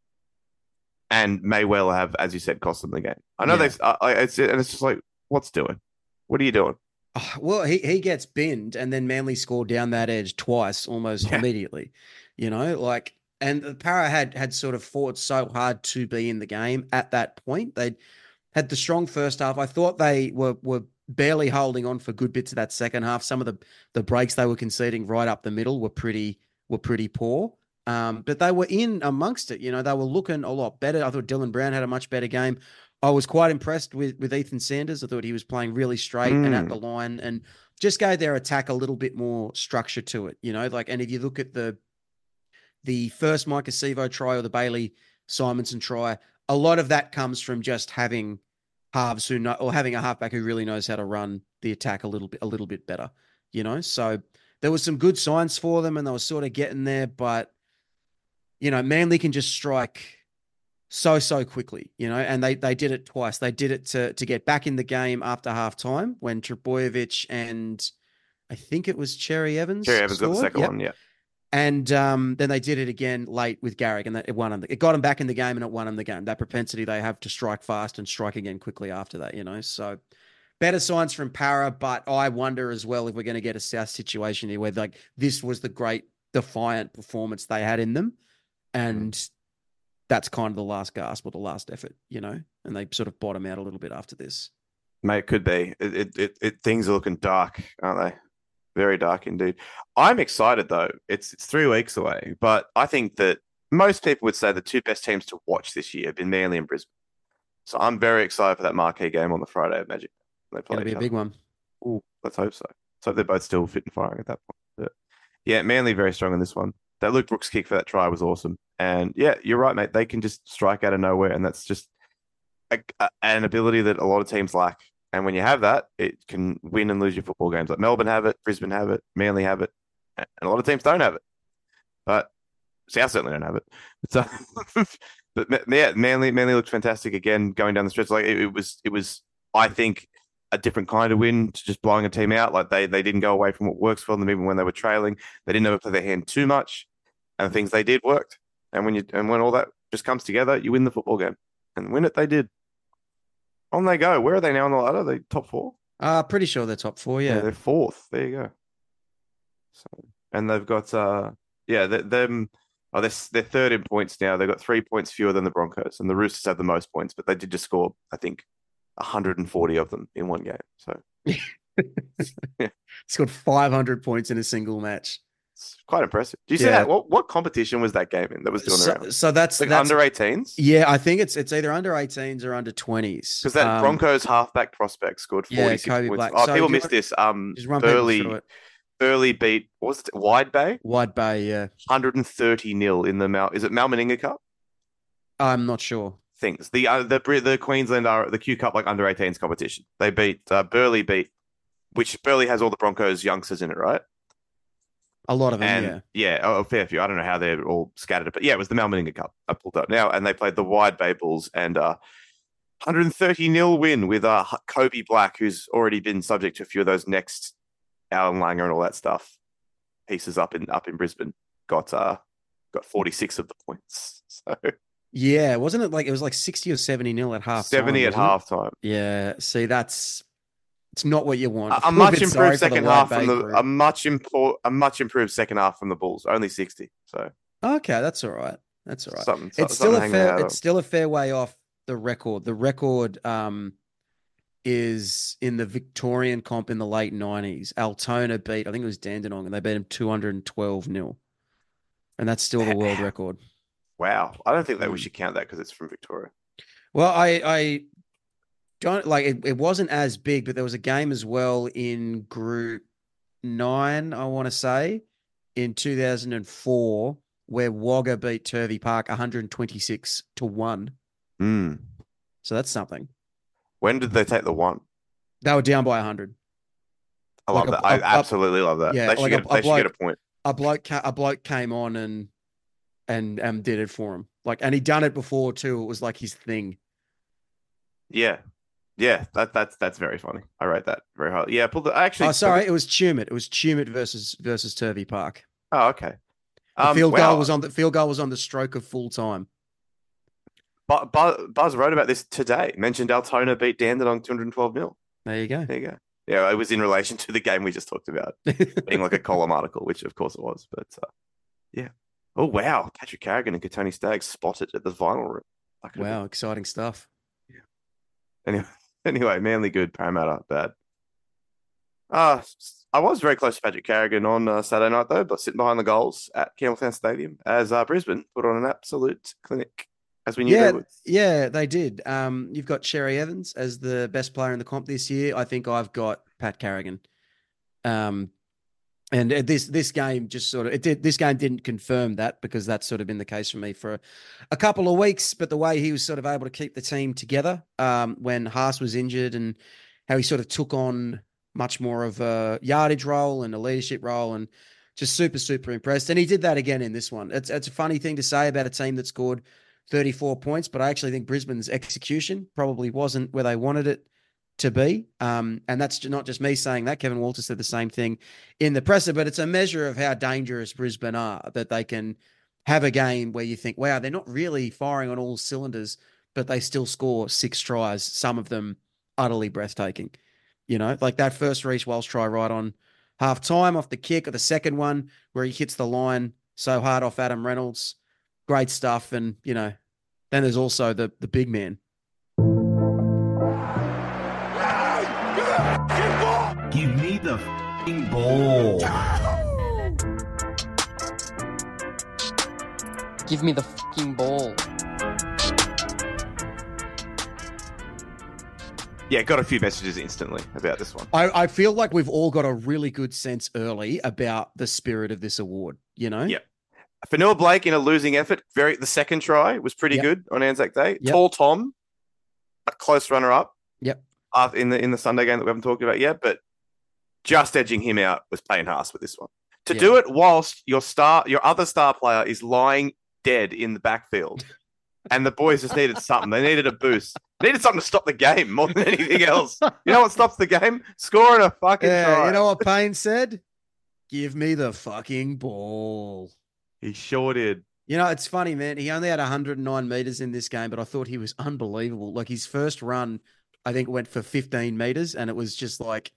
and may well have, as you said, cost them the game. I know Yeah. they, I, I, it's, and it's just like, what's doing? What are you doing? Oh, well, he, he gets binned and then Manly scored down that edge twice almost Yeah. immediately, you know, like, and the Para had had sort of fought so hard to be in the game at that point. They'd had the strong first half. I thought they were were barely holding on for good bits of that second half. Some of the the breaks they were conceding right up the middle were pretty were pretty poor. Um, but they were in amongst it. You know, they were looking a lot better. I thought Dylan Brown had a much better game. I was quite impressed with with Ethan Sanders. I thought he was playing really straight and at Mm. the line and just gave their attack a little bit more structure to it. You know, like, and if you look at the the first Micah Sivo try or the Bailey Simonson try, a lot of that comes from just having halves who know, or having a halfback who really knows how to run the attack a little bit, a little bit better, you know? So there was some good signs for them and they were sort of getting there, but you know, Manly can just strike so, so quickly, you know, and they, they did it twice. They did it to, to get back in the game after half time when Trbojevic and I think it was Cherry Evans. Cherry Evans got the scored. second Yep. one, yeah. And um, then they did it again late with Garrick, and it won them. It got them back in the game, and it won them the game. That propensity they have to strike fast and strike again quickly after that, you know. So better signs from Para, but I wonder as well if we're going to get a South situation here where like this was the great defiant performance they had in them, and mm. that's kind of the last gasp or the last effort, you know. And they sort of bottom out a little bit after this. Mate, it could be. It, it, it, it things are looking dark, aren't they? Very dark indeed. I'm excited though. It's it's three weeks away, but I think that most people would say the two best teams to watch this year have been Manly and Brisbane. So I'm very excited for that marquee game on the Friday of Magic. They play It'll be a big one. Ooh, let's hope so. So they're both still fit and firing at that point. But yeah, Manly very strong in this one. That Luke Brooks kick for that try was awesome. And yeah, you're right, mate. They can just strike out of nowhere, and that's just a, a, an ability that a lot of teams lack. And when you have that, it can win and lose your football games. Like Melbourne have it, Brisbane have it, Manly have it, and a lot of teams don't have it. But South certainly don't have it. So, but yeah, Manly, Manly looked fantastic again going down the stretch. Like it, it was, it was, I think, a different kind of win to just blowing a team out. Like they, they didn't go away from what works for them, even when they were trailing. They didn't ever play their hand too much, and the things they did worked. And when you, and when all that just comes together, you win the football game, and win it they did. On they go. Where are they now on the ladder? Are they top four? Uh, pretty sure they're top four, yeah. yeah. They're fourth. There you go. So, and they've got, uh, yeah, they're, them, oh, they're, they're third in points now. They've got three points fewer than the Broncos, and the Roosters have the most points, but they did just score, I think, one hundred forty of them in one game. So, yeah. Scored five hundred points in a single match. It's quite impressive. Do you see yeah. that? What what competition was that game in that was doing so, around? So that's, like that's under eighteens? Yeah, I think it's it's either under eighteens or under twenties. Because that um, Broncos halfback prospect scored forty-six yeah, Kobe points. Black. Oh, so people missed this. Um, Burley, Burley beat, what was it? Wide Bay? Wide Bay, yeah. one hundred thirty nil in the Mal. Is it Mal Meninga Cup? I'm not sure. Things. The uh, the the Queensland are the Q Cup like under eighteens competition. They beat uh, Burley beat, which Burley has all the Broncos youngsters in it, right? A lot of them, and, yeah. Yeah, a fair few. I don't know how they're all scattered, but yeah, it was the Mal Meninga Cup. I pulled up now, and they played the Wide Bay Bulls, and uh, one hundred thirty nil win with uh, Kobe Black, who's already been subject to a few of those next Alan Langer and all that stuff pieces up in up in Brisbane. Got uh, got forty-six of the points. So yeah, wasn't it like it was like sixty or seventy nil at half? seventy at half time. Yeah, see, that's. It's not what you want. A, a much improved second half from the group. a much import a much improved second half from the Bulls. Only sixty. So okay, that's all right. That's all right. Something, it's something still a fair. It's on. still a fair way off the record. The record um is in the Victorian comp in the late nineties. Altona beat, I think it was Dandenong, and they beat him two hundred twelve nil, and that's still the world record. Wow, I don't think that we should count that because it's from Victoria. Well, I I. Don't like it, it wasn't as big, but there was a game as well in group nine, I want to say, in two thousand four, where Wagga beat Turvey Park one hundred twenty-six to one. Mm. So that's something. When did they take the one? They were down by one hundred. I love like that. A, I a, absolutely love that. Yeah, they should, like get, a, they a should bloke, get a point. A bloke, a bloke came on and and um, did it for him. Like, and he'd done it before too. It was like his thing. Yeah. Yeah, that that's that's very funny. I rate that very highly. Yeah, pulled the, actually. Oh, sorry, it was Tumut. It was Tumut versus versus Turvey Park. Oh, okay. The Um, field goal wow. was on the field goal was on the stroke of full time. Bu- Bu- Buzz wrote about this today. Mentioned Altona beat Dandenong two hundred twelve nil. There you go. There you go. Yeah, it was in relation to the game we just talked about being like a column article, which of course it was. But uh, yeah. Oh wow, Patrick Carrigan and Katoni Staggs spotted at the vinyl room. Wow, exciting stuff. Yeah. Anyway, anyway, Manly good, Parramatta bad. Uh, I was very close to Patrick Carrigan on uh, Saturday night though, but sitting behind the goals at Campbelltown Stadium as uh, Brisbane put on an absolute clinic, as we knew yeah, they would. Yeah, they did. Um, you've got Cherry Evans as the best player in the comp this year. I think I've got Pat Carrigan. Um, and this this game just sort of it did. This game didn't confirm that because that's sort of been the case for me for a couple of weeks. But the way he was sort of able to keep the team together um, when Haas was injured, and how he sort of took on much more of a yardage role and a leadership role, and just super super impressed. And he did that again in this one. It's it's a funny thing to say about a team that scored thirty-four points, but I actually think Brisbane's execution probably wasn't where they wanted it to be. Um, and that's not just me saying that. Kevin Walter said the same thing in the presser, but it's a measure of how dangerous Brisbane are, that they can have a game where you think, wow, they're not really firing on all cylinders, but they still score six tries, some of them utterly breathtaking. You know, like that first Reece Walsh try right on half time off the kick, or the second one where he hits the line so hard off Adam Reynolds. Great stuff. And, you know, then there's also the the big man. Give me the f***ing ball. Give me the f***ing ball. Yeah, got a few messages instantly about this one. I, I feel like we've all got a really good sense early about the spirit of this award, you know? Yeah. Fanua Blake in a losing effort. Very the second try was pretty yep. good on Anzac Day. Yep. Tall Tom, a close runner up. Yep. Uh, in the in the Sunday game that we haven't talked about yet, but just edging him out was Payne Haas with this one. To yeah. do it whilst your star, your other star player is lying dead in the backfield, and the boys just needed something. They needed a boost. They needed something to stop the game more than anything else. You know what stops the game? Scoring a fucking yeah, try. You know what Payne said? Give me the fucking ball. He sure did. You know, it's funny, man. He only had one hundred nine meters in this game, but I thought he was unbelievable. Like his first run, I think went for fifteen meters, and it was just like,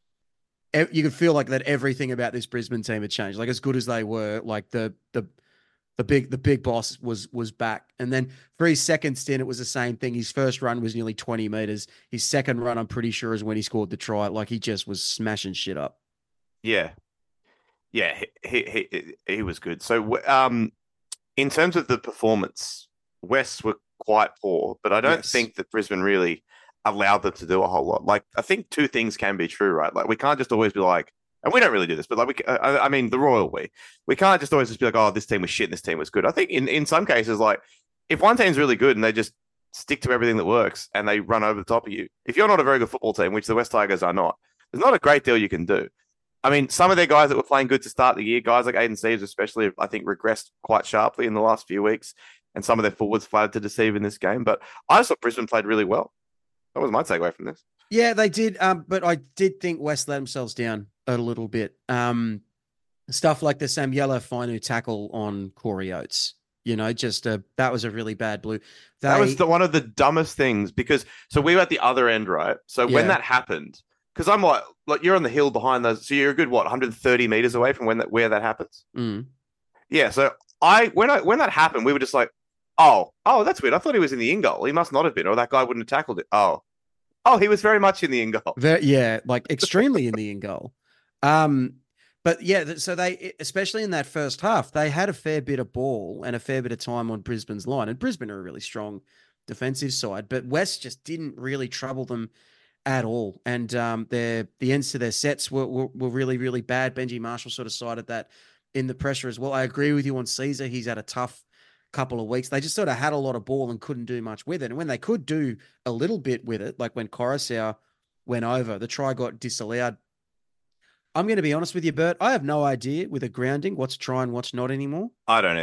you could feel like that everything about this Brisbane team had changed. Like as good as they were, like the the the big the big boss was was back. And then for his second stint, it was the same thing. His first run was nearly twenty meters. His second run, I'm pretty sure, is when he scored the try. Like he just was smashing shit up. Yeah, yeah, he he he, he was good. So, um, in terms of the performance, West were quite poor, but I don't Yes. think that Brisbane really allowed them to do a whole lot. Like, I think two things can be true, right? Like, we can't just always be like, and we don't really do this, but like, we, I, I mean, the Royal we, we can't just always just be like, oh, this team was shit and this team was good. I think in, in some cases, like, if one team's really good and they just stick to everything that works and they run over the top of you, if you're not a very good football team, which the West Tigers are not, there's not a great deal you can do. I mean, some of their guys that were playing good to start the year, guys like Aiden Steves especially, I think regressed quite sharply in the last few weeks, and some of their forwards flattered to deceive in this game. But I just thought Brisbane played really well. That was my takeaway from this. Yeah, they did. Um, but I did think West let themselves down a little bit. Um, stuff like the Samuela Fainu tackle on Corey Oates. You know, just a, that was a really bad blue. They, that was the, one of the dumbest things because so we were at the other end, right? So when Yeah. that happened, because I'm like, like you're on the hill behind those, so you're a good what, one hundred thirty meters away from when that where that happens. Mm. Yeah. So I when I when that happened, we were just like, oh, oh, that's weird. I thought he was in the in goal. He must not have been, or that guy wouldn't have tackled it. Oh, oh, he was very much in the in goal. Very, yeah, like extremely in the in goal. Um, but yeah, th- so they, especially in that first half, they had a fair bit of ball and a fair bit of time on Brisbane's line. And Brisbane are a really strong defensive side, but West just didn't really trouble them at all. And um, their the ends to their sets were, were were really, really bad. Benji Marshall sort of cited that in the pressure as well. I agree with you on Caesar. He's had a tough couple of weeks. They just sort of had a lot of ball and couldn't do much with it. And when they could do a little bit with it, like when Coruscant went over, the try got disallowed. I'm going to be honest with you, Bert. I have no idea with a grounding what's try and what's not anymore. I don't either.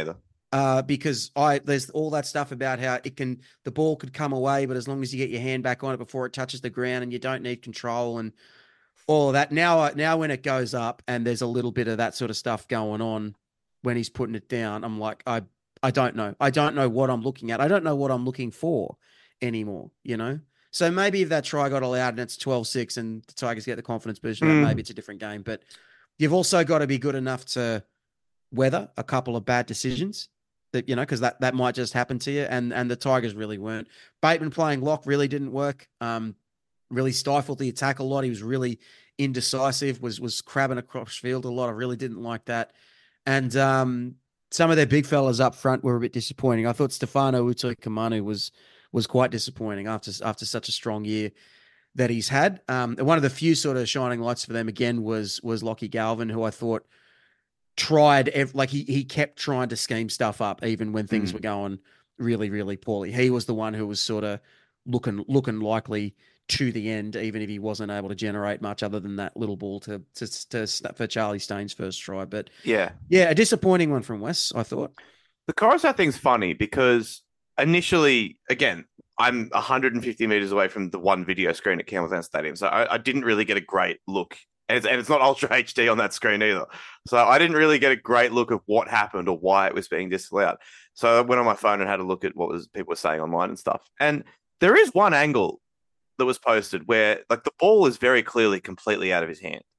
uh, because I there's all that stuff about how it can the ball could come away, but as long as you get your hand back on it before it touches the ground, and you don't need control and all of that. Now, now when it goes up and there's a little bit of that sort of stuff going on when he's putting it down, I'm like, I I don't know. I don't know what I'm looking at. I don't know what I'm looking for anymore, you know? So maybe if that try got allowed and it's twelve six and the Tigers get the confidence boost, mm. maybe it's a different game. But you've also got to be good enough to weather a couple of bad decisions that, you know, because that, that might just happen to you. And and the Tigers really weren't. Bateman playing lock really didn't work. Um, really stifled the attack a lot. He was really indecisive, was was crabbing across field a lot. I really didn't like that. And um, some of their big fellas up front were a bit disappointing. I thought Stefano Utoikamanu was was quite disappointing after after such a strong year that he's had. Um, and one of the few sort of shining lights for them again was was Lockie Galvin, who I thought tried ev- like he he kept trying to scheme stuff up even when things mm. were going really really poorly. He was the one who was sort of looking looking likely to the end, even if he wasn't able to generate much other than that little ball to to, to for Charlie Staines' first try. But yeah, yeah, a disappointing one from Wes, I thought. The Coruscant thing's funny because initially, again, I'm one hundred fifty meters away from the one video screen at Campbelltown Stadium, so I, I didn't really get a great look. And it's, and it's not Ultra H D on that screen either. So I didn't really get a great look of what happened or why it was being disallowed. So I went on my phone and had a look at what was people were saying online and stuff. And there is one angle that was posted where like the ball is very clearly completely out of his hand.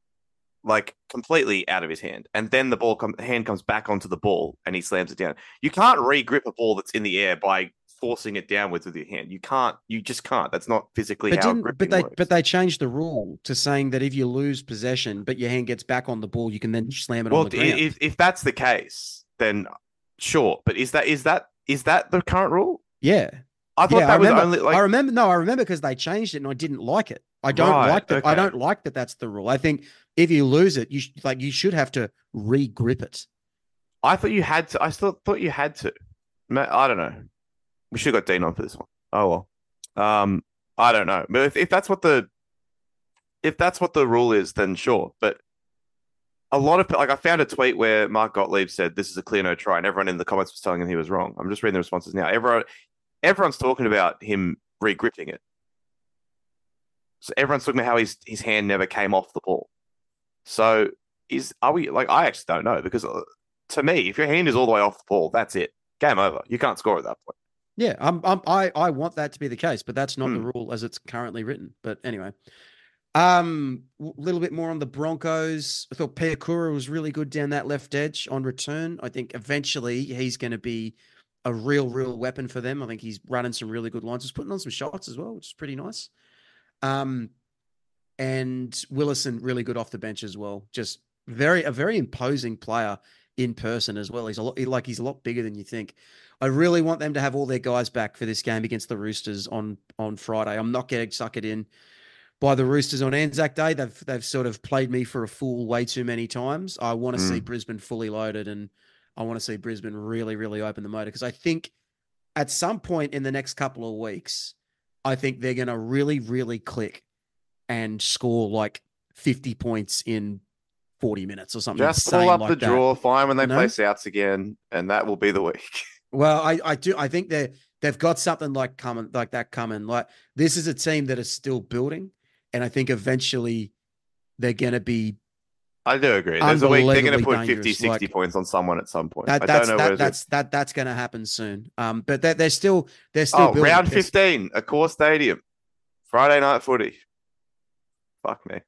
Like completely out of his hand. And then the ball com- hand comes back onto the ball and he slams it down. You can't re-grip a ball that's in the air by forcing it downwards with your hand. You can't. You just can't. That's not physically but how gripping But they works. but they changed the rule to saying that if you lose possession but your hand gets back on the ball, you can then slam it well, on the ground. If if that's the case, then sure. But is that is that is that the current rule? Yeah. I thought yeah, that I was remember, only like I remember no, I remember because they changed it and I didn't like it. I don't right, like that. okay. I don't like that that's the rule. I think if you lose it, you sh- like you should have to re-grip it. I thought you had to. I still thought you had to. I don't know. We should have got Dean on for this one. Oh well. Um, I don't know. But if, if that's what the if that's what the rule is, then sure. But a lot of like I found a tweet where Mark Gottlieb said this is a clear no try, and everyone in the comments was telling him he was wrong. I'm just reading the responses now. Everyone, everyone's talking about him re-gripping it. So everyone's talking about how his his hand never came off the ball. So is are we like I actually don't know because uh, to me, if your hand is all the way off the ball, that's it. Game over. You can't score at that point. Yeah, I'm, I'm, I, I want that to be the case, but that's not Hmm. the rule as it's currently written. But anyway, um, a little bit more on the Broncos. I thought Piakura was really good down that left edge on return. I think eventually he's going to be a real, real weapon for them. I think he's running some really good lines. He's putting on some shots as well, which is pretty nice. Um, and Willison really good off the bench as well. Just very, a very imposing player in person as well. He's a lot like he's a lot bigger than you think. I really want them to have all their guys back for this game against the Roosters on, on Friday. I'm not getting suckered in by the Roosters on Anzac Day. They've they've sort of played me for a fool way too many times. I want to Mm. see Brisbane fully loaded, and I want to see Brisbane really, really open the motor because I think at some point in the next couple of weeks, I think they're going to really, really click and score like fifty points in forty minutes or something. Just insane pull up like the that. draw, fine when they You know? play Souths again, and that will be the week. Well, I, I do. I think they they've got something like coming, like that coming. Like this is a team that is still building, and I think eventually they're going to be. I do agree. There's a week they're going to Unbelievably put fifty, dangerous, sixty like- points on someone at some point. That, I that's don't know where that, it's that's that that's going to happen soon. Um, but they're, they're still they're still Oh, building. round They're- fifteen, Accor Stadium, Friday night footy. Fuck me.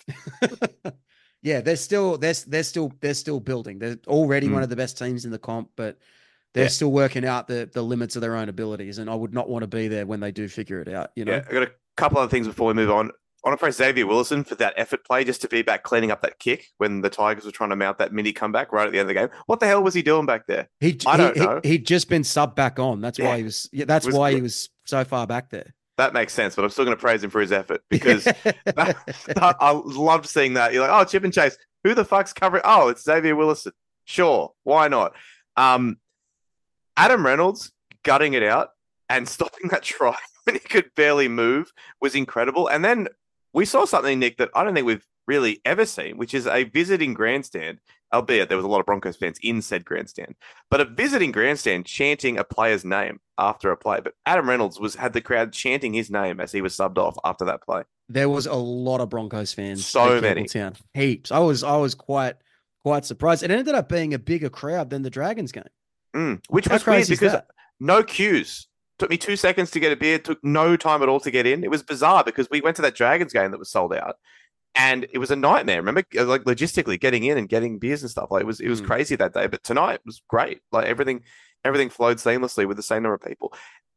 yeah, they're still they're they're still they're still building. They're already Mm. one of the best teams in the comp, but they're Yeah. still working out the the limits of their own abilities. And I would not want to be there when they do figure it out. You know, Yeah, I got a couple other things before we move on. I want to praise Xavier Willison for that effort play just to be back cleaning up that kick when the Tigers were trying to mount that mini comeback right at the end of the game. What the hell was he doing back there? he I don't he, know. he he'd just been sub back on. That's Yeah. why he was. Yeah, that's It was why he gr- was so far back there. That makes sense, but I'm still going to praise him for his effort because that, I loved seeing that. You're like, oh, Chip and Chase, who the fuck's covering? Oh, it's Xavier Willison. Sure, why not? Um, Adam Reynolds gutting it out and stopping that try when he could barely move was incredible. And then we saw something, Nick, that I don't think we've really ever seen, which is a visiting grandstand, albeit there was a lot of Broncos fans in said grandstand. But a visiting grandstand chanting a player's name after a play. But Adam Reynolds was had the crowd chanting his name as he was subbed off after that play. There was a lot of Broncos fans. So at many. Campbelltown. Heaps. I was I was quite quite surprised. It ended up being a bigger crowd than the Dragons game. Mm, which How was weird crazy is because that? no queues. Took me two seconds to get a beer. Took no time at all to get in. It was bizarre because we went to that Dragons game that was sold out, and it was a nightmare. Remember, like logistically getting in and getting beers and stuff. Like it was, it was Mm. crazy that day. But tonight was great. Like everything, everything flowed seamlessly with the same number of people.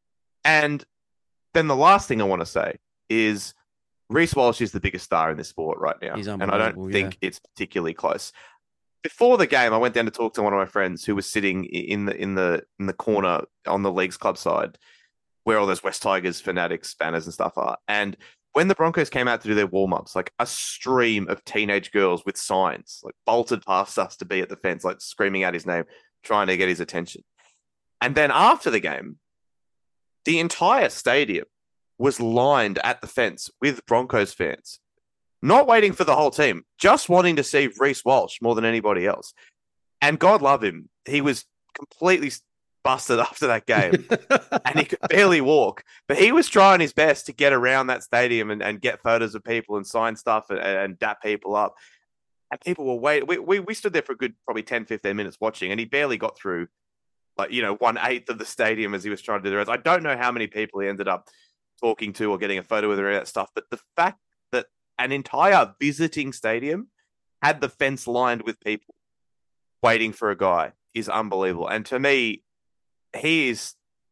And then the last thing I want to say is Reece Walsh is the biggest star in this sport right now, He's and I don't unbelievable, think it's particularly close. Before the game, I went down to talk to one of my friends who was sitting in the in the in the corner on the Leagues Club side, where all those West Tigers fanatics, banners, and stuff are. And when the Broncos came out to do their warm ups, like a stream of teenage girls with signs like bolted past us to be at the fence, like screaming out his name, trying to get his attention. And then after the game, the entire stadium was lined at the fence with Broncos fans. Not waiting for the whole team, just wanting to see Reece Walsh more than anybody else. And God love him, he was completely busted after that game and he could barely walk. But he was trying his best to get around that stadium and, and get photos of people and sign stuff and, and dap people up. And people were waiting. We, we, we stood there for a good probably ten, fifteen minutes watching, and he barely got through like, you know, one eighth of the stadium as he was trying to do the rest. I don't know how many people he ended up talking to or getting a photo with or that stuff, but the fact that an entire visiting stadium had the fence lined with people waiting for a guy is unbelievable. And to me, he is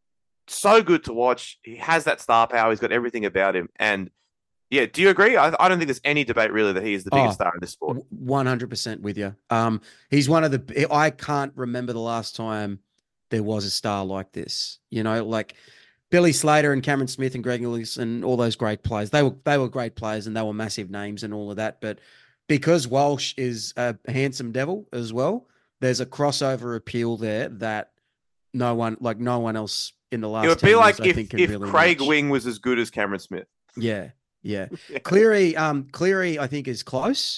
so good to watch. He has that star power. He's got everything about him. And yeah, do you agree? I, I don't think there's any debate really that he is the biggest Oh, star in this sport. one hundred percent with you. Um, he's one of the, I can't remember the last time there was a star like this, you know, like Billy Slater and Cameron Smith and Greg Lewis and all those great players. They were, they were great players and they were massive names and all of that. But because Walsh is a handsome devil as well, there's a crossover appeal there that no one, like no one else in the last It would ten be years, like I if, think, can if really Craig match. Wing was as good as Cameron Smith. Yeah. Yeah. Cleary, um, Cleary, I think is close.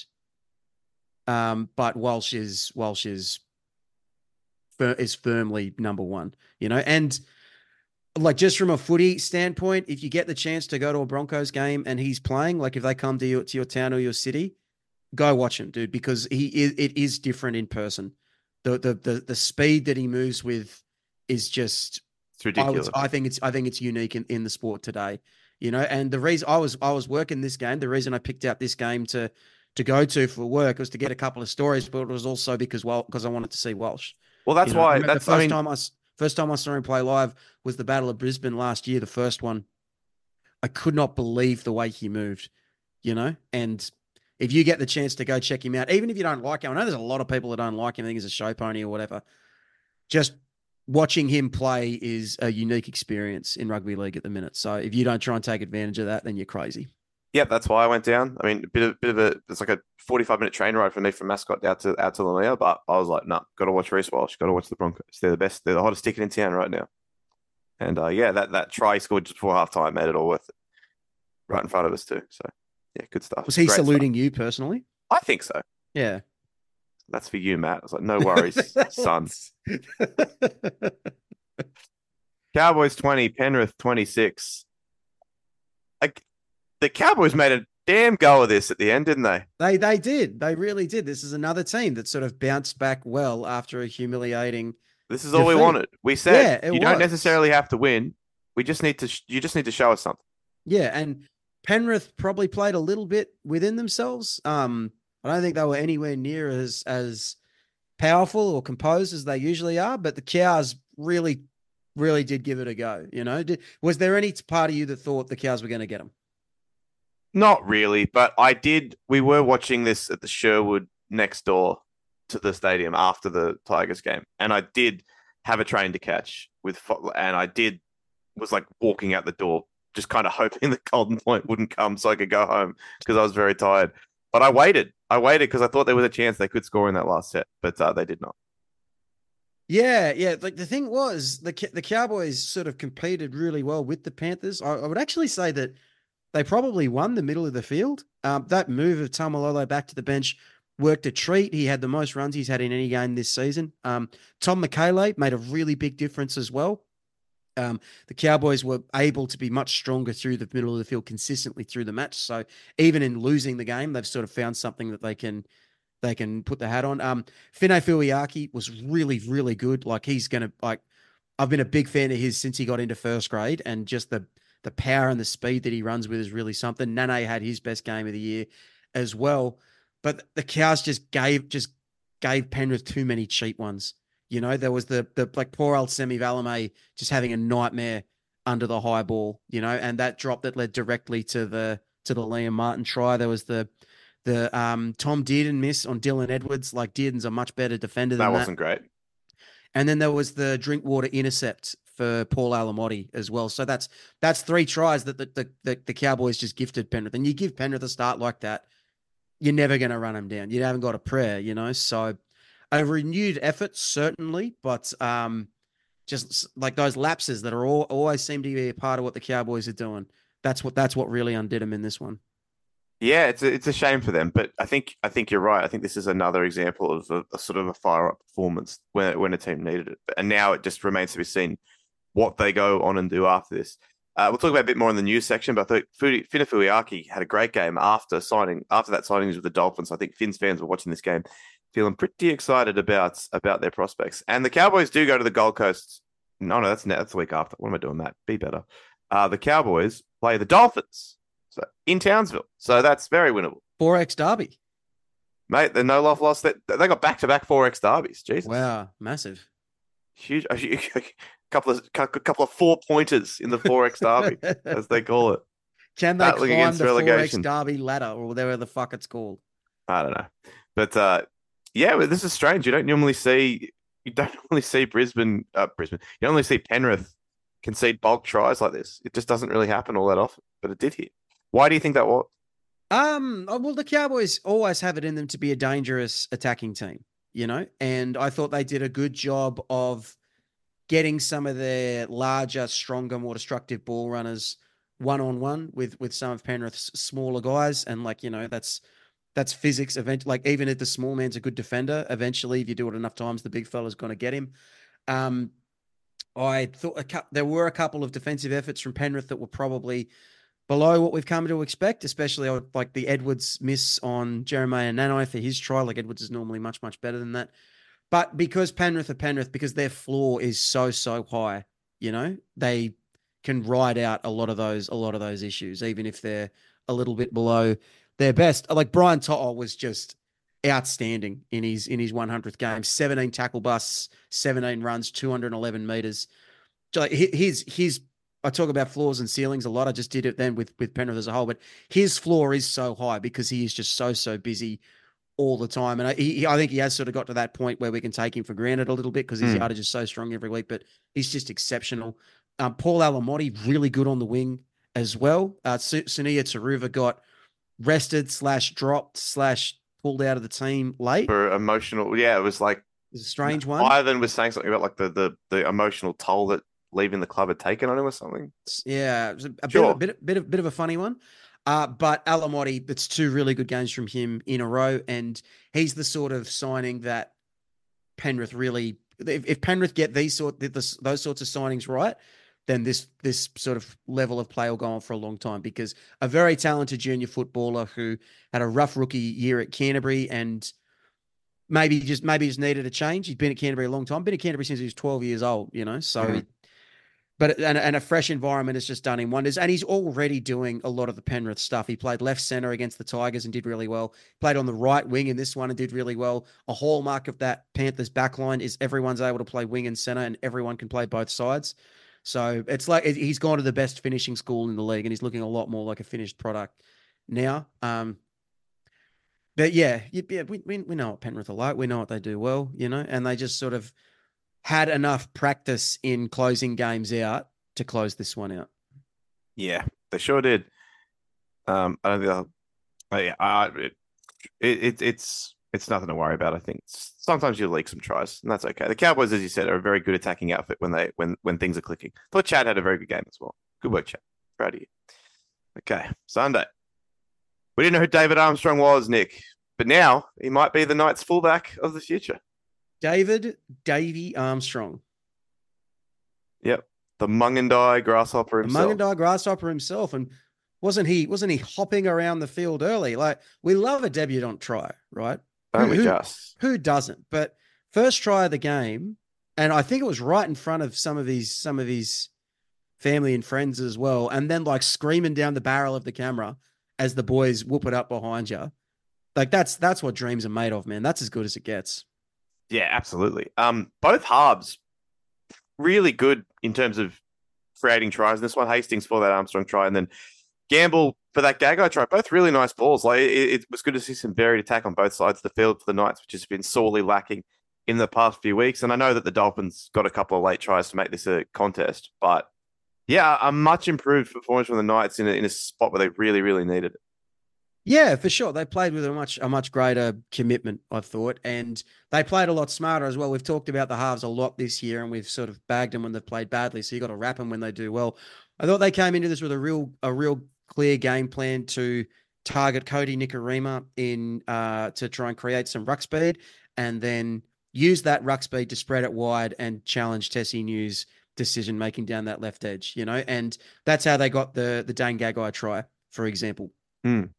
Um, but Walsh is, Walsh is, fir- is firmly number one, you know, and like just from a footy standpoint, if you get the chance to go to a Broncos game and he's playing, like if they come to your, to your town or your city, go watch him, dude, because he is, it is different in person. The, the, the, the speed that he moves with is just, It's ridiculous. I, would, I think it's I think it's unique in, in the sport today, you know. And the reason I was I was working this game, the reason I picked out this game to to go to for work was to get a couple of stories, but it was also because well because I wanted to see Walsh. Well, that's You know, I why. remember That's the first I mean, time I s- first time I saw him play live was the Battle of Brisbane last year, the first one. I could not believe the way he moved, you know. And if you get the chance to go check him out, even if you don't like him, I know there's a lot of people that don't like him, think he's a show pony or whatever. Just watching him play is a unique experience in rugby league at the minute. So if you don't try and take advantage of that, then you're crazy. yeah, that's why I went down. I mean, a bit of bit of a it's like a forty-five minute train ride for me from Mascot out to out to Lamia, but I was like, no, nah, got to watch Reece Walsh, got to watch the Broncos. They're the best. They're the hottest ticket in town right now. And uh, yeah, that that try he scored just before halftime made it all worth it, right in front of us too. So yeah, good stuff. Was he Great saluting you personally? stuff. I think so. Yeah. That's for you, Matt. I was like, no worries, son. Cowboys twenty, Penrith twenty-six. Like, the Cowboys made a damn go of this at the end, didn't they? They they did. They really did. This is another team that sort of bounced back well after a humiliating. This is all we Defeat. wanted. We said Yeah, it you don't was. necessarily have to win. We just need to. Sh- you just need to show us something. Yeah, and Penrith probably played a little bit within themselves. Um, I don't think they were anywhere near as as powerful or composed as they usually are, but the Cows really, really did give it a go. You know, did, was there any part of you that thought the Cows were going to get them? Not really, but I did. We were watching this at the Sherwood next door to the stadium after the Tigers game, and I did have a train to catch with, fo- and I did was like walking out the door, just kind of hoping the Golden Point wouldn't come so I could go home because I was very tired. But I waited. I waited because I thought there was a chance they could score in that last set, but uh, they did not. Yeah, yeah. Like the thing was, the the Cowboys sort of competed really well with the Panthers. I, I would actually say that they probably won the middle of the field. Um, that move of Tamalolo back to the bench worked a treat. He had the most runs he's had in any game this season. Um, Tom McKaylee made a really big difference as well. Um, the Cowboys were able to be much stronger through the middle of the field consistently through the match. So even in losing the game, they've sort of found something that they can they can put the hat on. Um, Fine Fuiaki was really, really good. Like he's going to like, I've been a big fan of his since he got into first grade, and just the the power and the speed that he runs with is really something. Nane had his best game of the year as well, but the Cows just gave just gave Penrith too many cheap ones. You know, there was the the like poor old Semi Valame just having a nightmare under the high ball, you know, and that drop that led directly to the to the Liam Martin try. There was the the um Tom Dearden miss on Dylan Edwards. Like Dearden's a much better defender than That that. wasn't great. And then there was the Drinkwater intercept for Paul Alamotti as well. So that's that's three tries that the the, the, the Cowboys just gifted Penrith. And you give Penrith a start like that, you're never going to run them down. You haven't got a prayer, you know. So a renewed effort, certainly, but um, just like those lapses that are all, always seem to be a part of what the Cowboys are doing. That's what that's what really undid them in this one. Yeah, it's a, it's a shame for them, but I think I think you're right. I think this is another example of a, a sort of a fire up performance when when a team needed it, and now it just remains to be seen what they go on and do after this. Uh, we'll talk about a bit more in the news section, but I thought Fine Fuiaki had a great game after signing after that signing with the Dolphins. I think Finns fans were watching this game feeling pretty excited about about their prospects, and the Cowboys do go to the Gold Coast. No, no, that's that's the week after. What am I doing? That be better. Uh, the Cowboys play the Dolphins. So in Townsville. So that's very winnable. four X Derby. Mate, the no love loss. That they got back to back four X derbies. Jesus. Wow, massive. Huge. A couple of couple of four pointers in the four X derby, as they call it. Can they Battling climb against the four X relegation. Derby ladder or whatever the fuck it's called? I don't know. But uh, yeah, but this is strange. You don't normally see you don't normally see Brisbane uh, Brisbane. You don't normally see Penrith concede bulk tries like this. It just doesn't really happen all that often. But it did here. Why do you think that was? Um, oh, well, the Cowboys always have it in them to be a dangerous attacking team, you know, and I thought they did a good job of getting some of their larger, stronger, more destructive ball runners one on one with with some of Penrith's smaller guys, and like you know, that's that's physics. Event like even if the small man's a good defender, eventually, if you do it enough times, the big fella's going to get him. Um, I thought a cu- there were a couple of defensive efforts from Penrith that were probably below what we've come to expect, especially like the Edwards miss on Jeremiah Nanai for his try. Like Edwards is normally much, much better than that. But because Penrith are Penrith, because their floor is so, so high, you know, they can ride out a lot of those, a lot of those issues, even if they're a little bit below their best. Like Brian To'o was just outstanding in his in his one hundredth game. seventeen tackle busts, seventeen runs, two hundred eleven meters. Like his his I talk about floors and ceilings a lot. I just did it then with, with Penrith as a whole, but his floor is so high because he is just so, so busy all the time. And I, he, I think he has sort of got to that point where we can take him for granted a little bit because his Mm. yardage is so strong every week, but he's just exceptional. Um, Paul Alamotti, really good on the wing as well. Uh, Sunia Taruva got rested slash dropped slash pulled out of the team late. For emotional, yeah, it was like It's a strange one. Ivan was saying something about like the the, the emotional toll that leaving the club had taken on him or something. Yeah, it was a, a Sure. bit, of, bit, bit of bit of a funny one. Uh, but Alamotti, it's two really good games from him in a row, and he's the sort of signing that Penrith really. If, if Penrith get these sort this, those sorts of signings right, then this this sort of level of play will go on for a long time. Because a very talented junior footballer who had a rough rookie year at Canterbury and maybe just maybe just needed a change. He's been at Canterbury a long time. Been at Canterbury since he was twelve years old. You know, so. Mhm. He, But and, and a fresh environment has just done him wonders. And he's already doing a lot of the Penrith stuff. He played left center against the Tigers and did really well. Played on the right wing in this one and did really well. A hallmark of that Panthers backline is everyone's able to play wing and center and everyone can play both sides. So it's like he's gone to the best finishing school in the league and he's looking a lot more like a finished product now. Um, but yeah, yeah we, we, we know what Penrith are like. We know what they do well, you know, and they just sort of had enough practice in closing games out to close this one out. Yeah, they sure did. Um, I don't think they'll, uh, yeah, I, it, it, it's it's nothing to worry about. I think sometimes you leak some tries, and that's okay. The Cowboys, as you said, are a very good attacking outfit when they when when things are clicking. I thought Chad had a very good game as well. Good work, Chad. Proud of you. Okay, Sunday. We didn't know who David Armstrong was, Nick. but now he might be the Knights fullback of the future. David Davy Armstrong. Yep. The Mungandai grasshopper The himself. Mungandai grasshopper himself. And wasn't he wasn't he hopping around the field early? Like, we love a debutant try, right? Don't who, we who, just? Who doesn't? But first try of the game, and I think it was right in front of some of his some of his family and friends as well, and then like screaming down the barrel of the camera as the boys whoop it up behind you. Like, that's that's what dreams are made of, man. That's as good as it gets. Yeah, absolutely. Um, both halves really good in terms of creating tries. This one, Hastings for that Armstrong try, and then Gamble for that Gagai try. Both really nice balls. Like, it, it was good to see some varied attack on both sides of the field for the Knights, which has been sorely lacking in the past few weeks. And I know that the Dolphins got a couple of late tries to make this a contest, but yeah, a much improved performance from the Knights in a, in a spot where they really, really needed it. Yeah, for sure. They played with a much a much greater commitment, I thought, and they played a lot smarter as well. We've talked about the halves a lot this year, and we've sort of bagged them when they've played badly. So you got to wrap them when they do well. I thought they came into this with a real a real clear game plan to target Cody Nikarima in uh, to try and create some ruck speed, and then use that ruck speed to spread it wide and challenge Tessie News' decision making down that left edge. You know, and that's how they got the the Dane Gagai try, for example. Mm.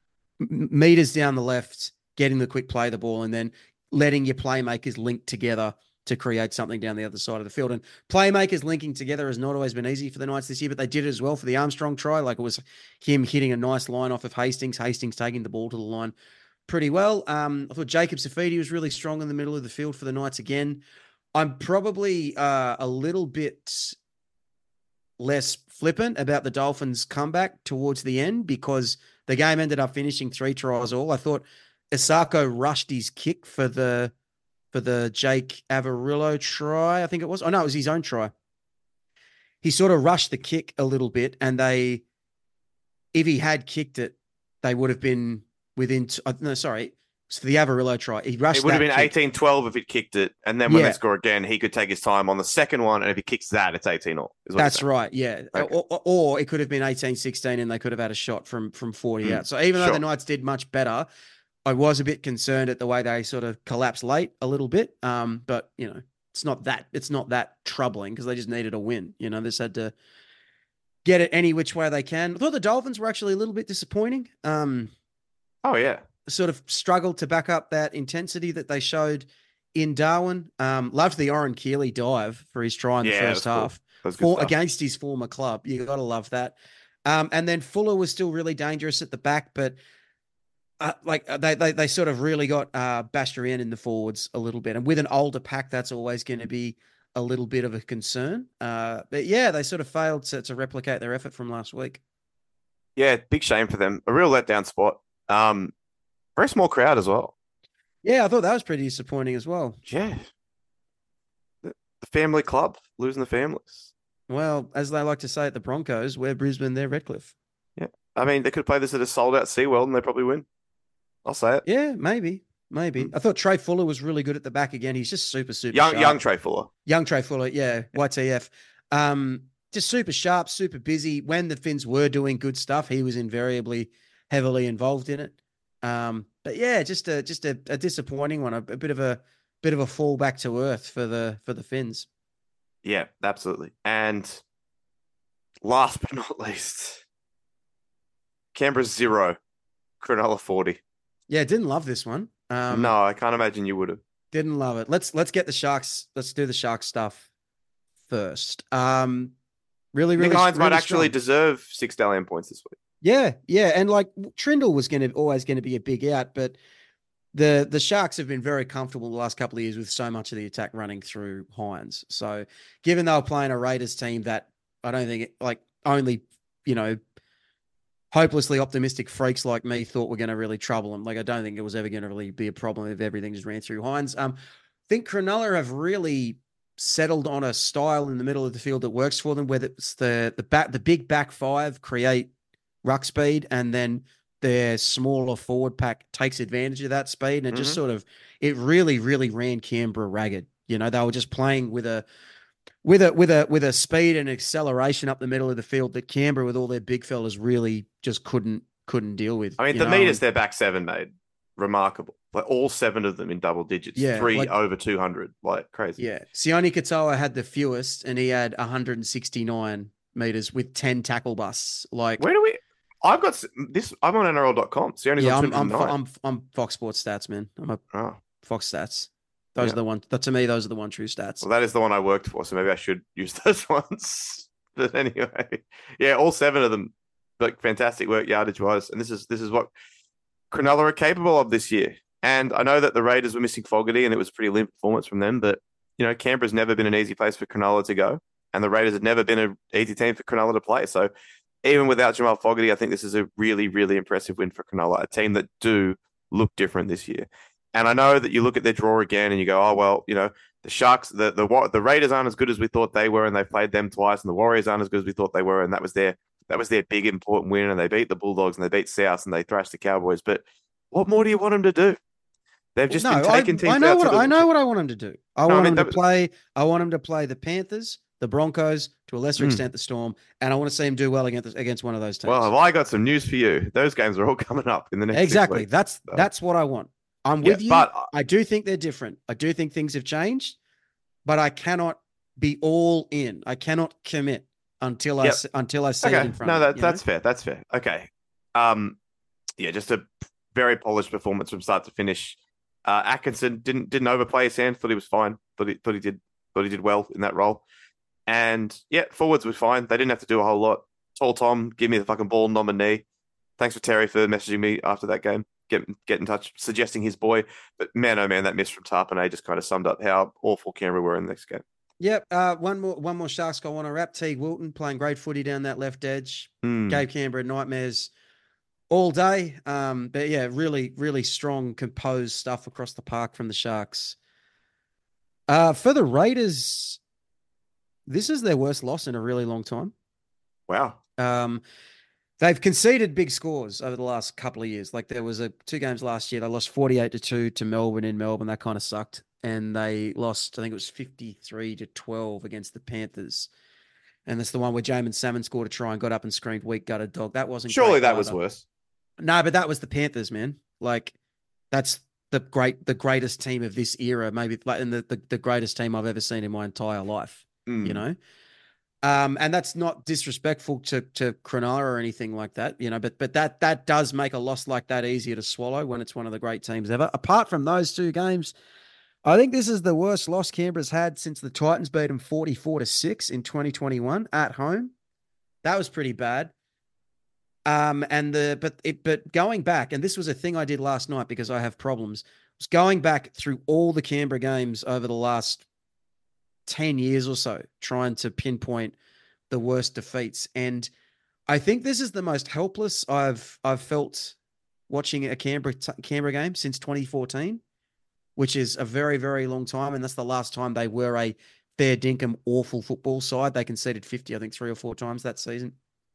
Meters down the left, getting the quick play of the ball, and then letting your playmakers link together to create something down the other side of the field. And playmakers linking together has not always been easy for the Knights this year, but they did it as well for the Armstrong try. Like, it was him hitting a nice line off of Hastings, Hastings taking the ball to the line pretty well. Um, I thought Jacob Safidi was really strong in the middle of the field for the Knights again. I'm probably uh, a little bit less flippant about the Dolphins' comeback towards the end, because the game ended up finishing three tries all. I thought Isako rushed his kick for the for the Jake Avarillo try, I think it was. Oh, no, it was his own try. He sort of rushed the kick a little bit, and they, if he had kicked it, they would have been within, t- uh, no, sorry, it's for the Avarillo try. He rushed It would have that been kick. eighteen twelve if it kicked it, and then when Yeah. they score again, he could take his time on the second one, and if he kicks that, it's eighteen all. is what you're That's saying. right, yeah. Okay. Or, or, or it could have been eighteen sixteen and they could have had a shot from from forty Mm, out. So even though sure. the Knights did much better, I was a bit concerned at the way they sort of collapsed late a little bit. Um, but, you know, it's not that it's not that troubling, because they just needed a win. You know, they just had to get it any which way they can. I thought the Dolphins were actually a little bit disappointing. Um, Oh, yeah. sort of struggled to back up that intensity that they showed in Darwin. Um, loved the Oren Keeley dive for his try in the Yeah, first that was cool. half. That was good For, stuff. against his former club. You got to love that. Um, and then Fuller was still really dangerous at the back, but uh, like uh, they, they they sort of really got uh, Bastian in the forwards a little bit. And with an older pack, that's always going to be a little bit of a concern. Uh, but yeah, they sort of failed to, to replicate their effort from last week. Yeah, big shame for them. A real letdown spot. Um, very small crowd as well. Yeah, I thought that was pretty disappointing as well. Yeah. The, the family club, losing the families. Well, as they like to say at the Broncos, we're Brisbane, they're Redcliffe. Yeah. I mean, they could play this at a sold out SeaWorld and they probably win. I'll say it. Yeah, maybe. Maybe. Mm. I thought Trey Fuller was really good at the back again. He's just super, super Young, sharp. young Trey Fuller. Young Trey Fuller, yeah, Y T F. Um, just super sharp, super busy. When the Finns were doing good stuff, he was invariably heavily involved in it. Um, but yeah, just a just a, a disappointing one, a, a bit of a bit of a fall back to earth for the for the Finns. Yeah, absolutely. And last but not least, Canberra zero, Cronulla forty. Yeah, didn't love this one. Um, no, I can't imagine you would have. Didn't love it. Let's let's get the Sharks. Let's do the Sharks stuff first. Um, really, really. Nick Hines might really actually strong. deserve six Dalian points this week. Yeah, yeah, and like Trindle was going to always going to be a big out, but the the Sharks have been very comfortable the last couple of years with so much of the attack running through Hines. So, given they were playing a Raiders team that I don't think it, like only you know hopelessly optimistic freaks like me thought were going to really trouble them. Like, I don't think it was ever going to really be a problem if everything just ran through Hines. Um, I think Cronulla have really settled on a style in the middle of the field that works for them, whether it's the the back the big back five create ruck speed, and then their smaller forward pack takes advantage of that speed. And it just Mhm. sort of, it really, really ran Canberra ragged. You know, they were just playing with a, with a, with a, with a speed and acceleration up the middle of the field that Canberra with all their big fellas really just couldn't, couldn't deal with. I mean, you the know? meters their back seven made remarkable. Like all seven of them in double digits, Yeah, three like- over two hundred, like crazy. Yeah. Sione Katoa had the fewest, and he had one hundred sixty-nine meters with ten tackle busts. Like, Where do we? I've got s- this. I'm on N R L dot com. Sione's yeah, on I'm I'm, Fo- 209. I'm I'm Fox Sports Stats, man. I'm a Oh, Fox Stats. Those Yeah. are the one. That to me, those are the one true stats. well, that is the one I worked for, so maybe I should use those ones. But anyway, yeah, all seven of them, like fantastic work yardage wise, and this is this is what Cronulla are capable of this year. And I know that the Raiders were missing Fogarty, and it was a pretty limp performance from them. But you know, Canberra's never been an easy place for Cronulla to go, and the Raiders have never been an easy team for Cronulla to play. So even without Jamal Fogarty, I think this is a really, really impressive win for Cronulla, a team that do look different this year. And I know that you look at their draw again and you go, oh well, you know, the Sharks, the the the Raiders aren't as good as we thought they were, and they played them twice, and the Warriors aren't as good as we thought they were, and that was their that was their big important win, and they beat the Bulldogs and they beat South and they thrashed the Cowboys. But what more do you want them to do? They've just no, been taking I, teams I know out what to the, I know what I want him to do. I No, I want mean, him to that- play. I want him to play the Panthers, the Broncos, to a lesser Hmm. extent the Storm, and I want to see him do well against against one of those teams. Well, have I got some news for you? Those games are all coming up in the next six exactly. weeks. That's So- that's what I want. I'm Yeah, with you. but uh, I do think they're different. I do think things have changed, but I cannot be all in. I cannot commit until I Yep. s- until I see it okay, in front no, of that me. you know? that's fair. That's fair. Okay, um, yeah, just a very polished performance from start to finish. Uh, Atkinson didn't didn't overplay his hand. Thought he was fine. Thought he thought he did thought he did well in that role. And yeah, forwards were fine. They didn't have to do a whole lot. Tall Tom, give me the fucking ball, not my knee. Thanks for Terry for messaging me after that game. Get get in touch, suggesting his boy. But man, oh man, that miss from Tarpanay just kind of summed up how awful Canberra were in the next game. Yep. Uh, one more one more Sharks I want to wrap. Teague Wilton playing great footy down that left edge. Hmm. Gave Canberra nightmares all day. Um, but yeah, really, really strong, composed stuff across the park from the Sharks. Uh, for the Raiders, this is their worst loss in a really long time. Wow. Um, they've conceded big scores over the last couple of years. Like there was a two games last year. They lost forty-eight to two to Melbourne in Melbourne. That kind of sucked. And they lost, I think it was fifty-three to twelve against the Panthers. And that's the one where Jamin Salmon scored a try and got up and screamed, "Weak gutted dog." That wasn't Surely great that was either. worse. No, but that was the Panthers, man. Like that's the great, the greatest team of this era, maybe like and the, the, the greatest team I've ever seen in my entire life, Mm. you know? Um, and that's not disrespectful to, to Cronulla or anything like that, you know, but, but that, that does make a loss like that easier to swallow when it's one of the great teams ever. Apart from those two games, I think this is the worst loss Canberra's had since the Titans beat them forty-four to six in twenty twenty-one at home. That was pretty bad. Um, and the but it but going back, and this was a thing I did last night because I have problems, was going back through all the Canberra games over the last ten years or so, trying to pinpoint the worst defeats. And I think this is the most helpless I've I've felt watching a Canberra Canberra game since twenty fourteen, which is a very, very long time. And that's the last time they were a fair dinkum awful football side. They conceded fifty, I think, three or four times that season.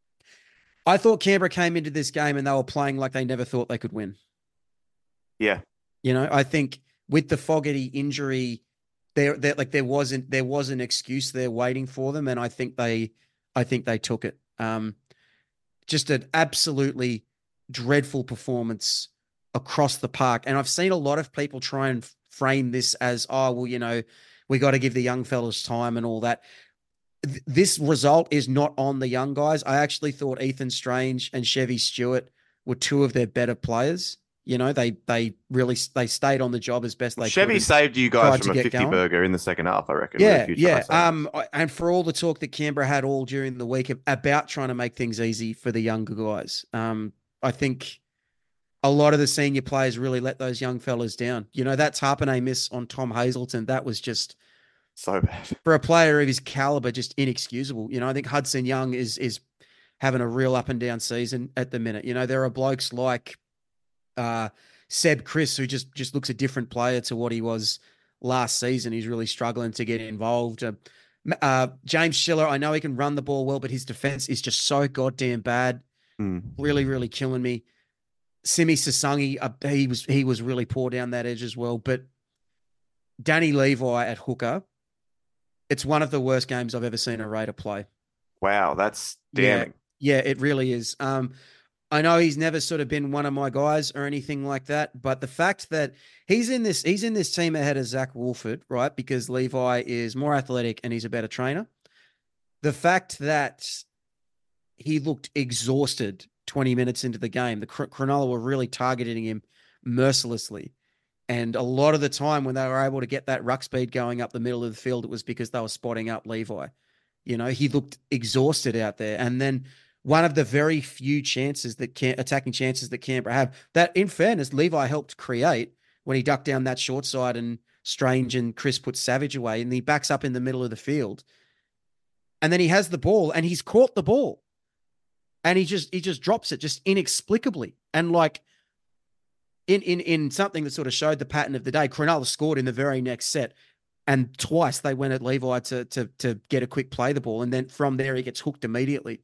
I thought Canberra came into this game and they were playing like they never thought they could win. Yeah. You know, I think with the Fogarty injury, there, there like there wasn't there was an excuse there waiting for them, and I think they, I think they took it. Um, just an absolutely dreadful performance across the park, and I've seen a lot of people try and frame this as, oh well, you know, we got to give the young fellas time and all that. This result is not on the young guys. I actually thought Ethan Strange and Chevy Stewart were two of their better players. You know, they they really they stayed on the job as best they Chevy could. saved you tried guys to from a get fifty going. burger in the second half, I reckon. with a Yeah, few yeah. try saves. Um, and for all the talk that Canberra had all during the week about trying to make things easy for the younger guys, um, I think a lot of the senior players really let those young fellas down. You know, that Tarpanay miss on Tom Hazelton, that was just, So bad. for a player of his caliber, just inexcusable. You know, I think Hudson Young is is having a real up and down season at the minute. You know, there are blokes like uh, Seb Chris who just just looks a different player to what he was last season. He's really struggling to get involved. Uh, uh, James Schiller, I know he can run the ball well, but his defense is just so goddamn bad. Mm. Really, really killing me. Simi Sasangi, uh, he was he was really poor down that edge as well. But Danny Levi at hooker, it's one of the worst games I've ever seen a Raider play. Wow, that's Yeah. damning. Yeah, it really is. Um, I know he's never sort of been one of my guys or anything like that, but the fact that he's in this he's in this team ahead of Zach Wolford, right? Because Levi is more athletic and he's a better trainer. The fact that he looked exhausted twenty minutes into the game, the Cronulla were really targeting him mercilessly. And a lot of the time when they were able to get that ruck speed going up the middle of the field, it was because they were spotting up Levi. You know, he looked exhausted out there. And then one of the very few chances that can attacking chances that Canberra have, that in fairness, Levi helped create when he ducked down that short side and Strange and Chris put Savage away, and he backs up in the middle of the field. And then he has the ball and he's caught the ball. And he just he just drops it just inexplicably. And like in in in something that sort of showed the pattern of the day, Cronulla scored in the very next set. And twice they went at Levi to, to, to get a quick play the ball. And then from there, he gets hooked immediately.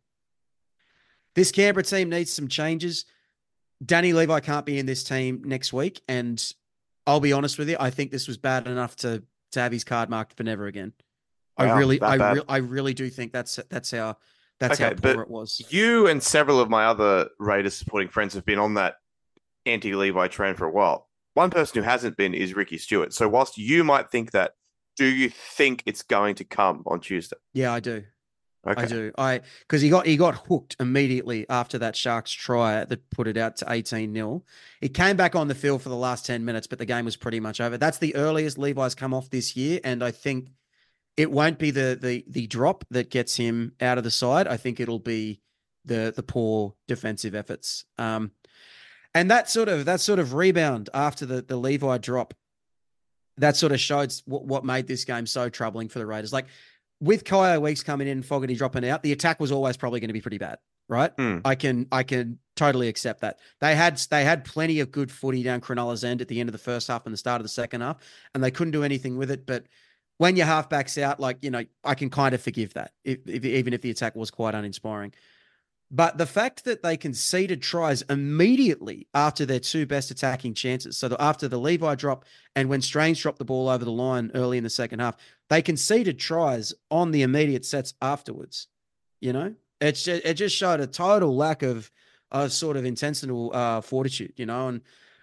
This Canberra team needs some changes. Danny Levi can't be in this team next week. And I'll be honest with you, I think this was bad enough to, to have his card marked for never again. I Wow, really, that I, bad. re- I really do think that's that's how that's Okay, how poor but it was. You and several of my other Raiders supporting friends have been on that anti-Levi train for a while. One person who hasn't been is Ricky Stewart. So whilst you might think that, do you think it's going to come on Tuesday? Yeah, I do. Okay. I do. I because he got he got hooked immediately after that Sharks try that put it out to eighteen nil. He came back on the field for the last ten minutes, but the game was pretty much over. That's the earliest Levi's come off this year, and I think it won't be the the the drop that gets him out of the side. I think it'll be the the poor defensive efforts. Um, and that sort of that sort of rebound after the the Levi drop, that sort of showed what, what made this game so troubling for the Raiders. Like with Kyo Weeks coming in and Fogarty dropping out, the attack was always probably going to be pretty bad, right? Mm. I can I can totally accept that. They had they had plenty of good footy down Cronulla's end at the end of the first half and the start of the second half, and they couldn't do anything with it. But when your halfback's out, like, you know, I can kind of forgive that, if, if, even if the attack was quite uninspiring. But the fact that they conceded tries immediately after their two best attacking chances, so after the Levi drop and when Strange dropped the ball over the line early in the second half, they conceded tries on the immediate sets afterwards. You know, it's just, it just showed a total lack of uh, sort of intentional uh, fortitude, you know, and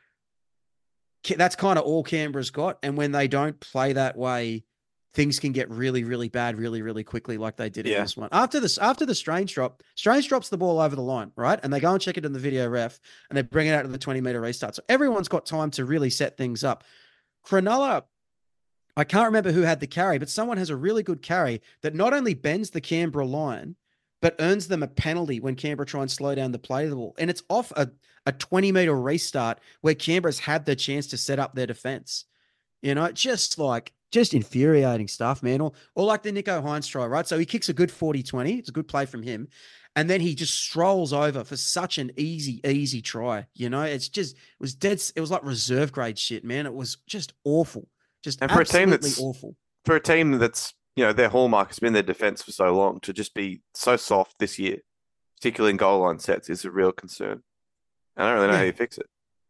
that's kind of all Canberra's got. And when they don't play that way, things can get really, really bad really, really quickly, like they did in Yeah. this one. After this, after the Strange drop, Strange drops the ball over the line, right? And they go and check it in the video ref, and they bring it out to the twenty-meter restart. So everyone's got time to really set things up. Cronulla, I can't remember who had the carry, but someone has a really good carry that not only bends the Canberra line, but earns them a penalty when Canberra try and slow down the play of the ball. And it's off a, a twenty-meter restart where Canberra's had the chance to set up their defense. You know, just like, just infuriating stuff, man. Or, or like the Nico Hines try, right? So he kicks a good forty twenty. It's a good play from him. And then he just strolls over for such an easy, easy try. You know, it's just, it was dead. It was like reserve grade shit, man. It was just awful. Just And for a team absolutely that's- awful. For a team that's, you know, their hallmark has been their defense for so long, to just be so soft this year, particularly in goal line sets, is a real concern. I don't really know Yeah. how you fix it.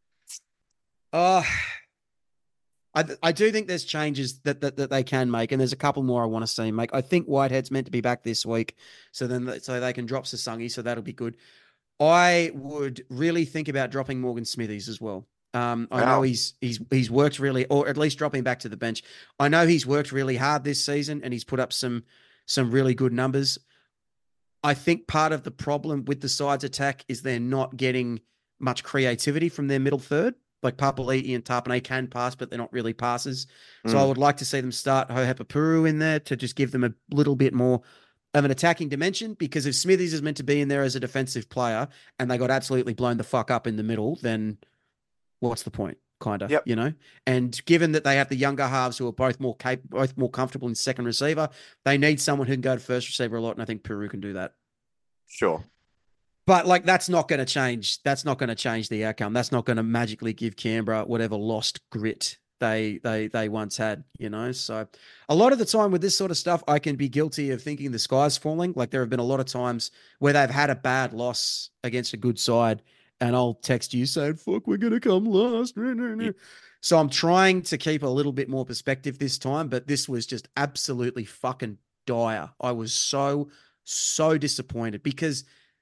Uh, I, I do think there's changes that, that that they can make, and there's a couple more I want to see make. I think Whitehead's meant to be back this week, so then so they can drop Sasangi, so that'll be good. I would really think about dropping Morgan Smithies as well. Um, I know Wow. he's he's he's worked really, or at least dropping back to the bench. I know he's worked really hard this season, and he's put up some some really good numbers. I think part of the problem with the side's attack is they're not getting much creativity from their middle third. Like Papali'i and Tapane can pass, but they're not really passers. So Mm. I would like to see them start Hohepapuru in there to just give them a little bit more of an attacking dimension, because if Smithies is meant to be in there as a defensive player and they got absolutely blown the fuck up in the middle, then what's the point? Kind of, Yep. you know? And given that they have the younger halves who are both more cap- both more comfortable in second receiver, they need someone who can go to first receiver a lot, and I think Peru can do that. Sure. But like, that's not going to change. That's not going to change the outcome. That's not going to magically give Canberra whatever lost grit they they they once had, you know. So a lot of the time with this sort of stuff, I can be guilty of thinking the sky's falling. Like there have been a lot of times where they've had a bad loss against a good side, and I'll text you saying, "Fuck, we're gonna come last." Yeah. So I'm trying to keep a little bit more perspective this time, but this was just absolutely fucking dire. I was so so disappointed because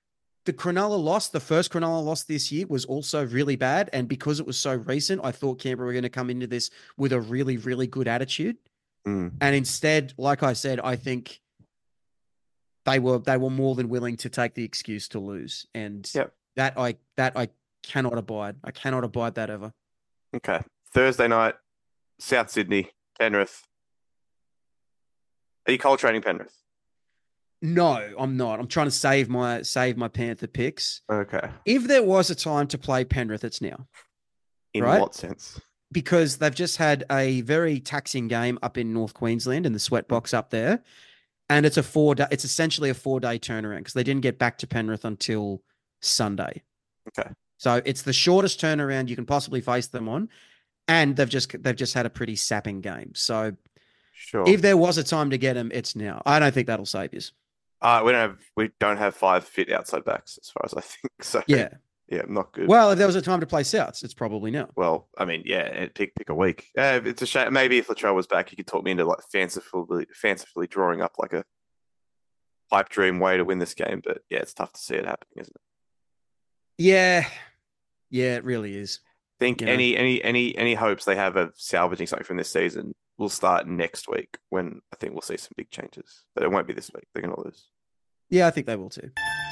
the Cronulla loss, the first Cronulla loss this year was also really bad. And because it was so recent, I thought Canberra were going to come into this with a really, really good attitude. Mm. And instead, like I said, I think they were they were more than willing to take the excuse to lose. And Yep. that I that I cannot abide. I cannot abide that ever. Okay. Thursday night, South Sydney, Penrith. Are you cold training Penrith? No, I'm not. I'm trying to save my save my Panther picks. Okay. If there was a time to play Penrith, it's now. In Right? what sense? Because they've just had a very taxing game up in North Queensland in the sweatbox up there. And it's a four day, it's essentially a four day turnaround because they didn't get back to Penrith until Sunday. Okay. So it's the shortest turnaround you can possibly face them on. And they've just they've just had a pretty sapping game. So Sure. if there was a time to get them, it's now. I don't think that'll save you. Uh, we don't have we don't have five fit outside backs as far as I think. So Yeah. yeah, not good. Well, if there was a time to play Souths, it's probably now. Well, I mean, yeah, it- pick pick a week. Uh, it's a shame. Maybe if Latrell was back, he could talk me into like fancifully fancifully drawing up like a pipe dream way to win this game. But yeah, it's tough to see it happening, isn't it? Yeah. Yeah, it really is. Think You know. any any any any hopes they have of salvaging something from this season will start next week when I think we'll see some big changes. But it won't be this week. They're going to lose. Yeah, I think they will too.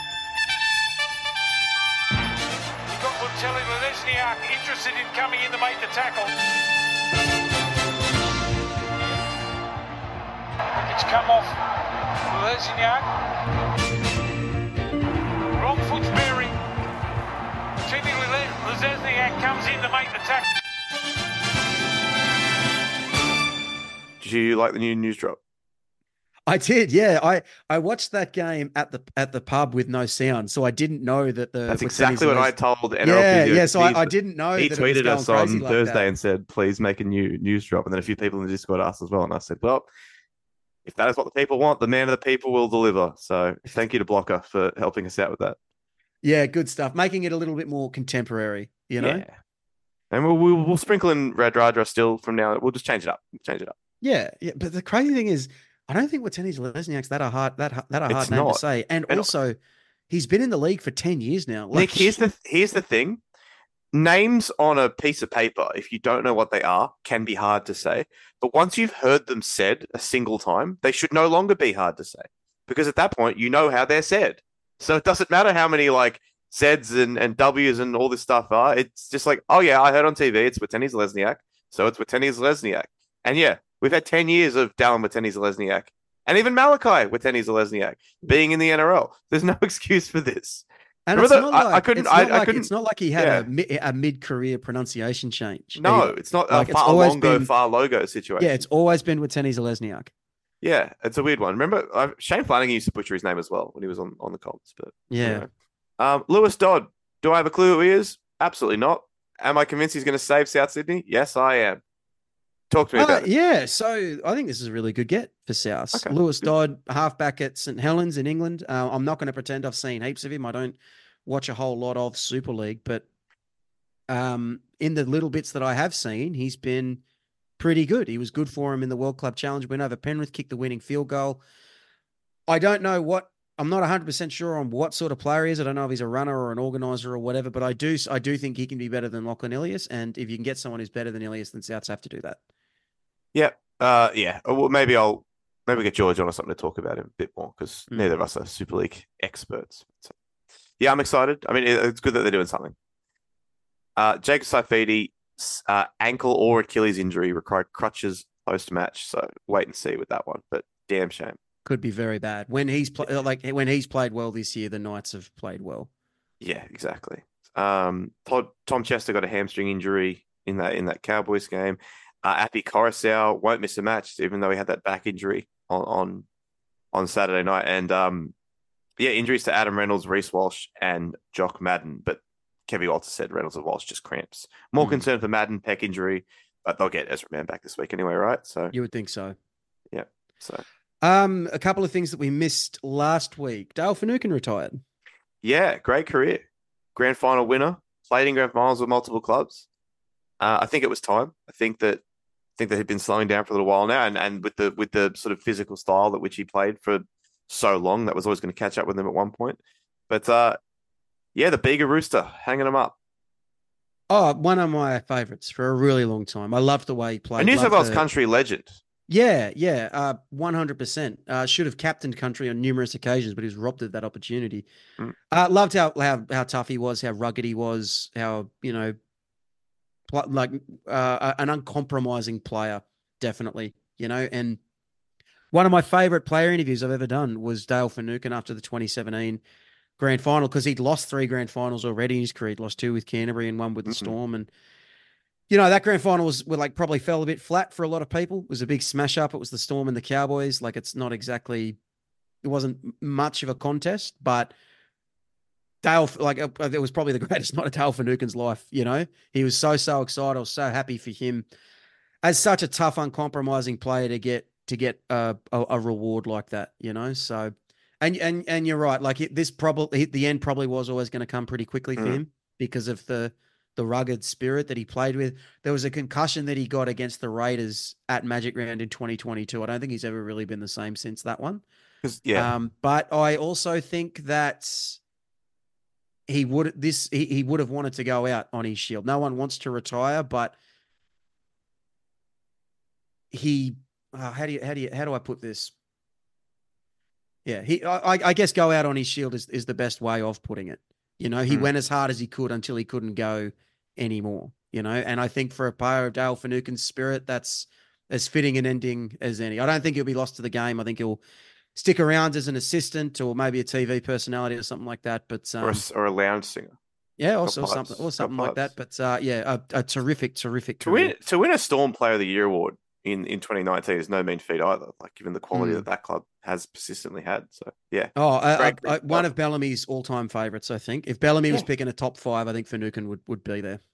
You've got Bocelli Lesniak interested in coming in to make the tackle. It's come off Lesniak. Wrong foot's bearing. Timmy Lesniak comes in to make the tackle. Did you like the new news drop? I did, yeah. I, I watched that game at the at the pub with no sound, so I didn't know that the That's with exactly Denny's what I Les- told N R L Yeah, Physio. yeah. So I, He- I didn't know He that it was tweeted going us crazy on like Thursday that. and said, please make a new news drop. And then a few people in the Discord asked as well. And I said, well, if that is what the people want, the man of the people will deliver. So thank you to Blocker for helping us out with that. Yeah, good stuff. Making it a little bit more contemporary, you know. Yeah. And we'll, we'll, we'll sprinkle in Red Radra still from now. We'll just change it up. Change it up. Yeah, yeah. But the crazy thing is, I don't think Wateni's Lesniak's that a hard that that a hard It's name not. to say. And And- also, he's been in the league for ten years now. Nick, Like, here's the here's the thing. Names on a piece of paper, if you don't know what they are, can be hard to say. But once you've heard them said a single time, they should no longer be hard to say. Because at that point, you know how they're said. So it doesn't matter how many like Z's and, and W's and all this stuff are. It's just like, oh yeah, I heard on T V it's Wateni Lesniak, so it's Wateni Lesniak. And yeah, we've had ten years of Dallin Wateni Lesniak. And even Malachi Wateni Lesniak being in the N R L. There's no excuse for this. and remember it's the- not I- like I couldn't- it's I- not I like couldn't- it's not like he had yeah. a mi- a mid career pronunciation change. No, either. it's not Like, a it's far always longo, been- far logo situation. Yeah, it's always been Wateni's Lesniak. Yeah, it's a weird one. Remember, uh, Shane Flanagan used to butcher his name as well when he was on, on the comps. But Yeah. anyway. Um, Lewis Dodd. Do I have a clue who he is? Absolutely not. Am I convinced he's going to save South Sydney? Yes, I am. Talk to me Uh, about it. yeah, so I think this is a really good get for South. Okay, Lewis good. Dodd, halfback at St Helens in England. Uh, I'm not going to pretend I've seen heaps of him. I don't watch a whole lot of Super League, but um, in the little bits that I have seen, he's been pretty good. He was good for him in the World Club Challenge win over Penrith, kicked the winning field goal. I don't know what I'm not one hundred percent sure on what sort of player he is. I don't know if he's a runner or an organizer or whatever, but I do I do think he can be better than Lachlan Ilias. And if you can get someone who's better than Ilias, then Souths have to do that. Yeah. Uh, yeah. Uh, Well, maybe I'll maybe get George on or something to talk about him a bit more because Mm. neither of us are Super League experts. So, yeah, I'm excited. I mean, it- it's good that they're doing something. Uh, Jacob Saifidi, uh, ankle or Achilles injury required crutches post match. So wait and see with that one. But damn shame. Could be very bad when he's pl- like when he's played well this year. The Knights have played well. Yeah, exactly. Um, Todd, Tom Chester got a hamstring injury in that in that Cowboys game. Uh, Appy Coruscant won't miss a match, even though he had that back injury on on, on Saturday night. And um, yeah, injuries to Adam Reynolds, Reece Walsh, and Jock Madden. But Kevin Walter said Reynolds and Walsh just cramps. More Mhm. concern for Madden, pec injury, but they'll get Ezra Mann back this week anyway, right? So You would think so. so Um, a couple of things that we missed last week. Dale Finucane retired. yeah, great career, grand final winner, played in grand finals with multiple clubs. Uh, I think it was time. I think that I think that he'd been slowing down for a little while now, and, and with the with the sort of physical style that which he played for so long, that was always going to catch up with him at one point. But uh, Yeah, the Bega Rooster, hanging them up. Oh, one of my favourites for a really long time. I love the way he played. A New South Loved Wales the- country legend. Yeah, yeah, uh, one hundred percent. Uh, should have captained country on numerous occasions, but he was robbed of that opportunity. Mm. Uh, loved how, how how tough he was, how rugged he was, how, you know, pl- like uh, an uncompromising player, definitely, you know. And one of my favourite player interviews I've ever done was Dale Finucane after the twenty seventeen grand final, because he'd lost three grand finals already in his career. He'd lost two with Canterbury and one with the Mhm. Storm. And you know, that grand final was were like probably fell a bit flat for a lot of people. It was a big smash up. It was the Storm and the Cowboys. Like, it's not exactly, it wasn't much of a contest, but Dale, like, uh, it was probably the greatest night of Dale Finucane's life. You know, he was so, so excited. I was so happy for him as such a tough, uncompromising player to get, to get a, a, a reward like that, you know? So, and, and, and you're right. Like, it, this probably, the end probably was always going to come pretty quickly for Mm. him because of the, the rugged spirit that he played with. There was a concussion that he got against the Raiders at Magic Round in twenty twenty-two. I don't think he's ever really been the same since that one. 'Cause, yeah, Um, but I also think that he would this he, he would have wanted to go out on his shield. No one wants to retire, but he uh, how do you how do you how do I put this? Yeah, he I, I guess go out on his shield is, is the best way of putting it. You know, he Mm. went as hard as he could until he couldn't go anymore, you know, and I think for a player of Dale Finucane's spirit, that's as fitting an ending as any. I don't think he'll be lost to the game. I think he'll stick around as an assistant or maybe a T V personality or something like that. But or, um, a, or a lounge singer. yeah, got also pipes, something or got something like that. pipes. But uh, yeah, a, a terrific, terrific To career. win to win a Storm Player of the Year award in, in twenty nineteen is no mean feat either. Like, given the quality Mm. that that club has persistently had. So yeah, Oh, I, Great I, career. I, one of Bellamy's all-time favorites, I think. If Bellamy was Yeah. picking a top five, I think Finucane would, would be there.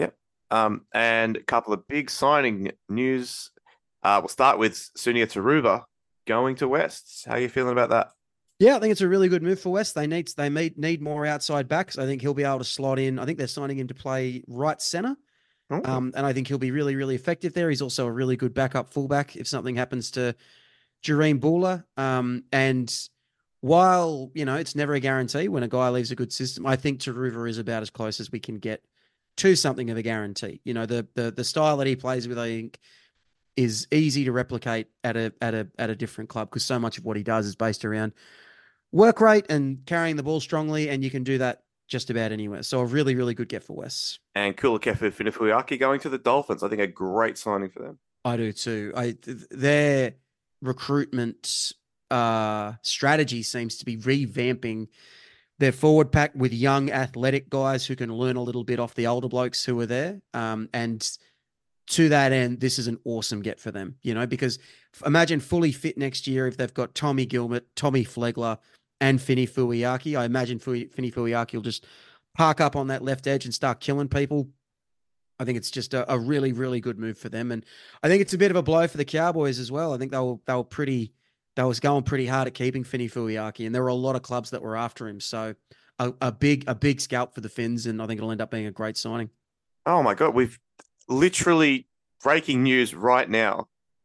Um, and a couple of big signing news. Uh, we'll start with Sunia Taruva going to West. How are you feeling about that? Yeah, I think it's a really good move for West. They need they need, need more outside backs. I think he'll be able to slot in. I think they're signing him to play right center. Oh, Um, and I think he'll be really, really effective there. He's also a really good backup fullback if something happens to Jareen Buller. Um, and while, you know, it's never a guarantee when a guy leaves a good system, I think Taruva is about as close as we can get to something of a guarantee. You know, the the the style that he plays with, I think, is easy to replicate at a at a at a different club because so much of what he does is based around work rate and carrying the ball strongly, and you can do that just about anywhere. So a really, really good get for West. and Kulakefu Finifuyaki going to the Dolphins. I think a great signing for them. I do too. I th- their recruitment uh, strategy seems to be revamping their forward pack with young athletic guys who can learn a little bit off the older blokes who are there. Um, and to that end, this is an awesome get for them, you know, because f- imagine fully fit next year if they've got Tommy Gilbert, Tommy Flegler, and Fini Fuiaki. I imagine Fui- Fini Fuiaki will just park up on that left edge and start killing people. I think it's just a, a really, really good move for them. And I think it's a bit of a blow for the Cowboys as well. I think they were they were pretty they was going pretty hard at keeping Fini Fuiaki, and there were a lot of clubs that were after him. So a, a big a big scalp for the Finns, and I think it'll end up being a great signing. Oh my God, we've literally breaking news right now.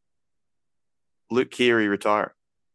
Luke Keary retiring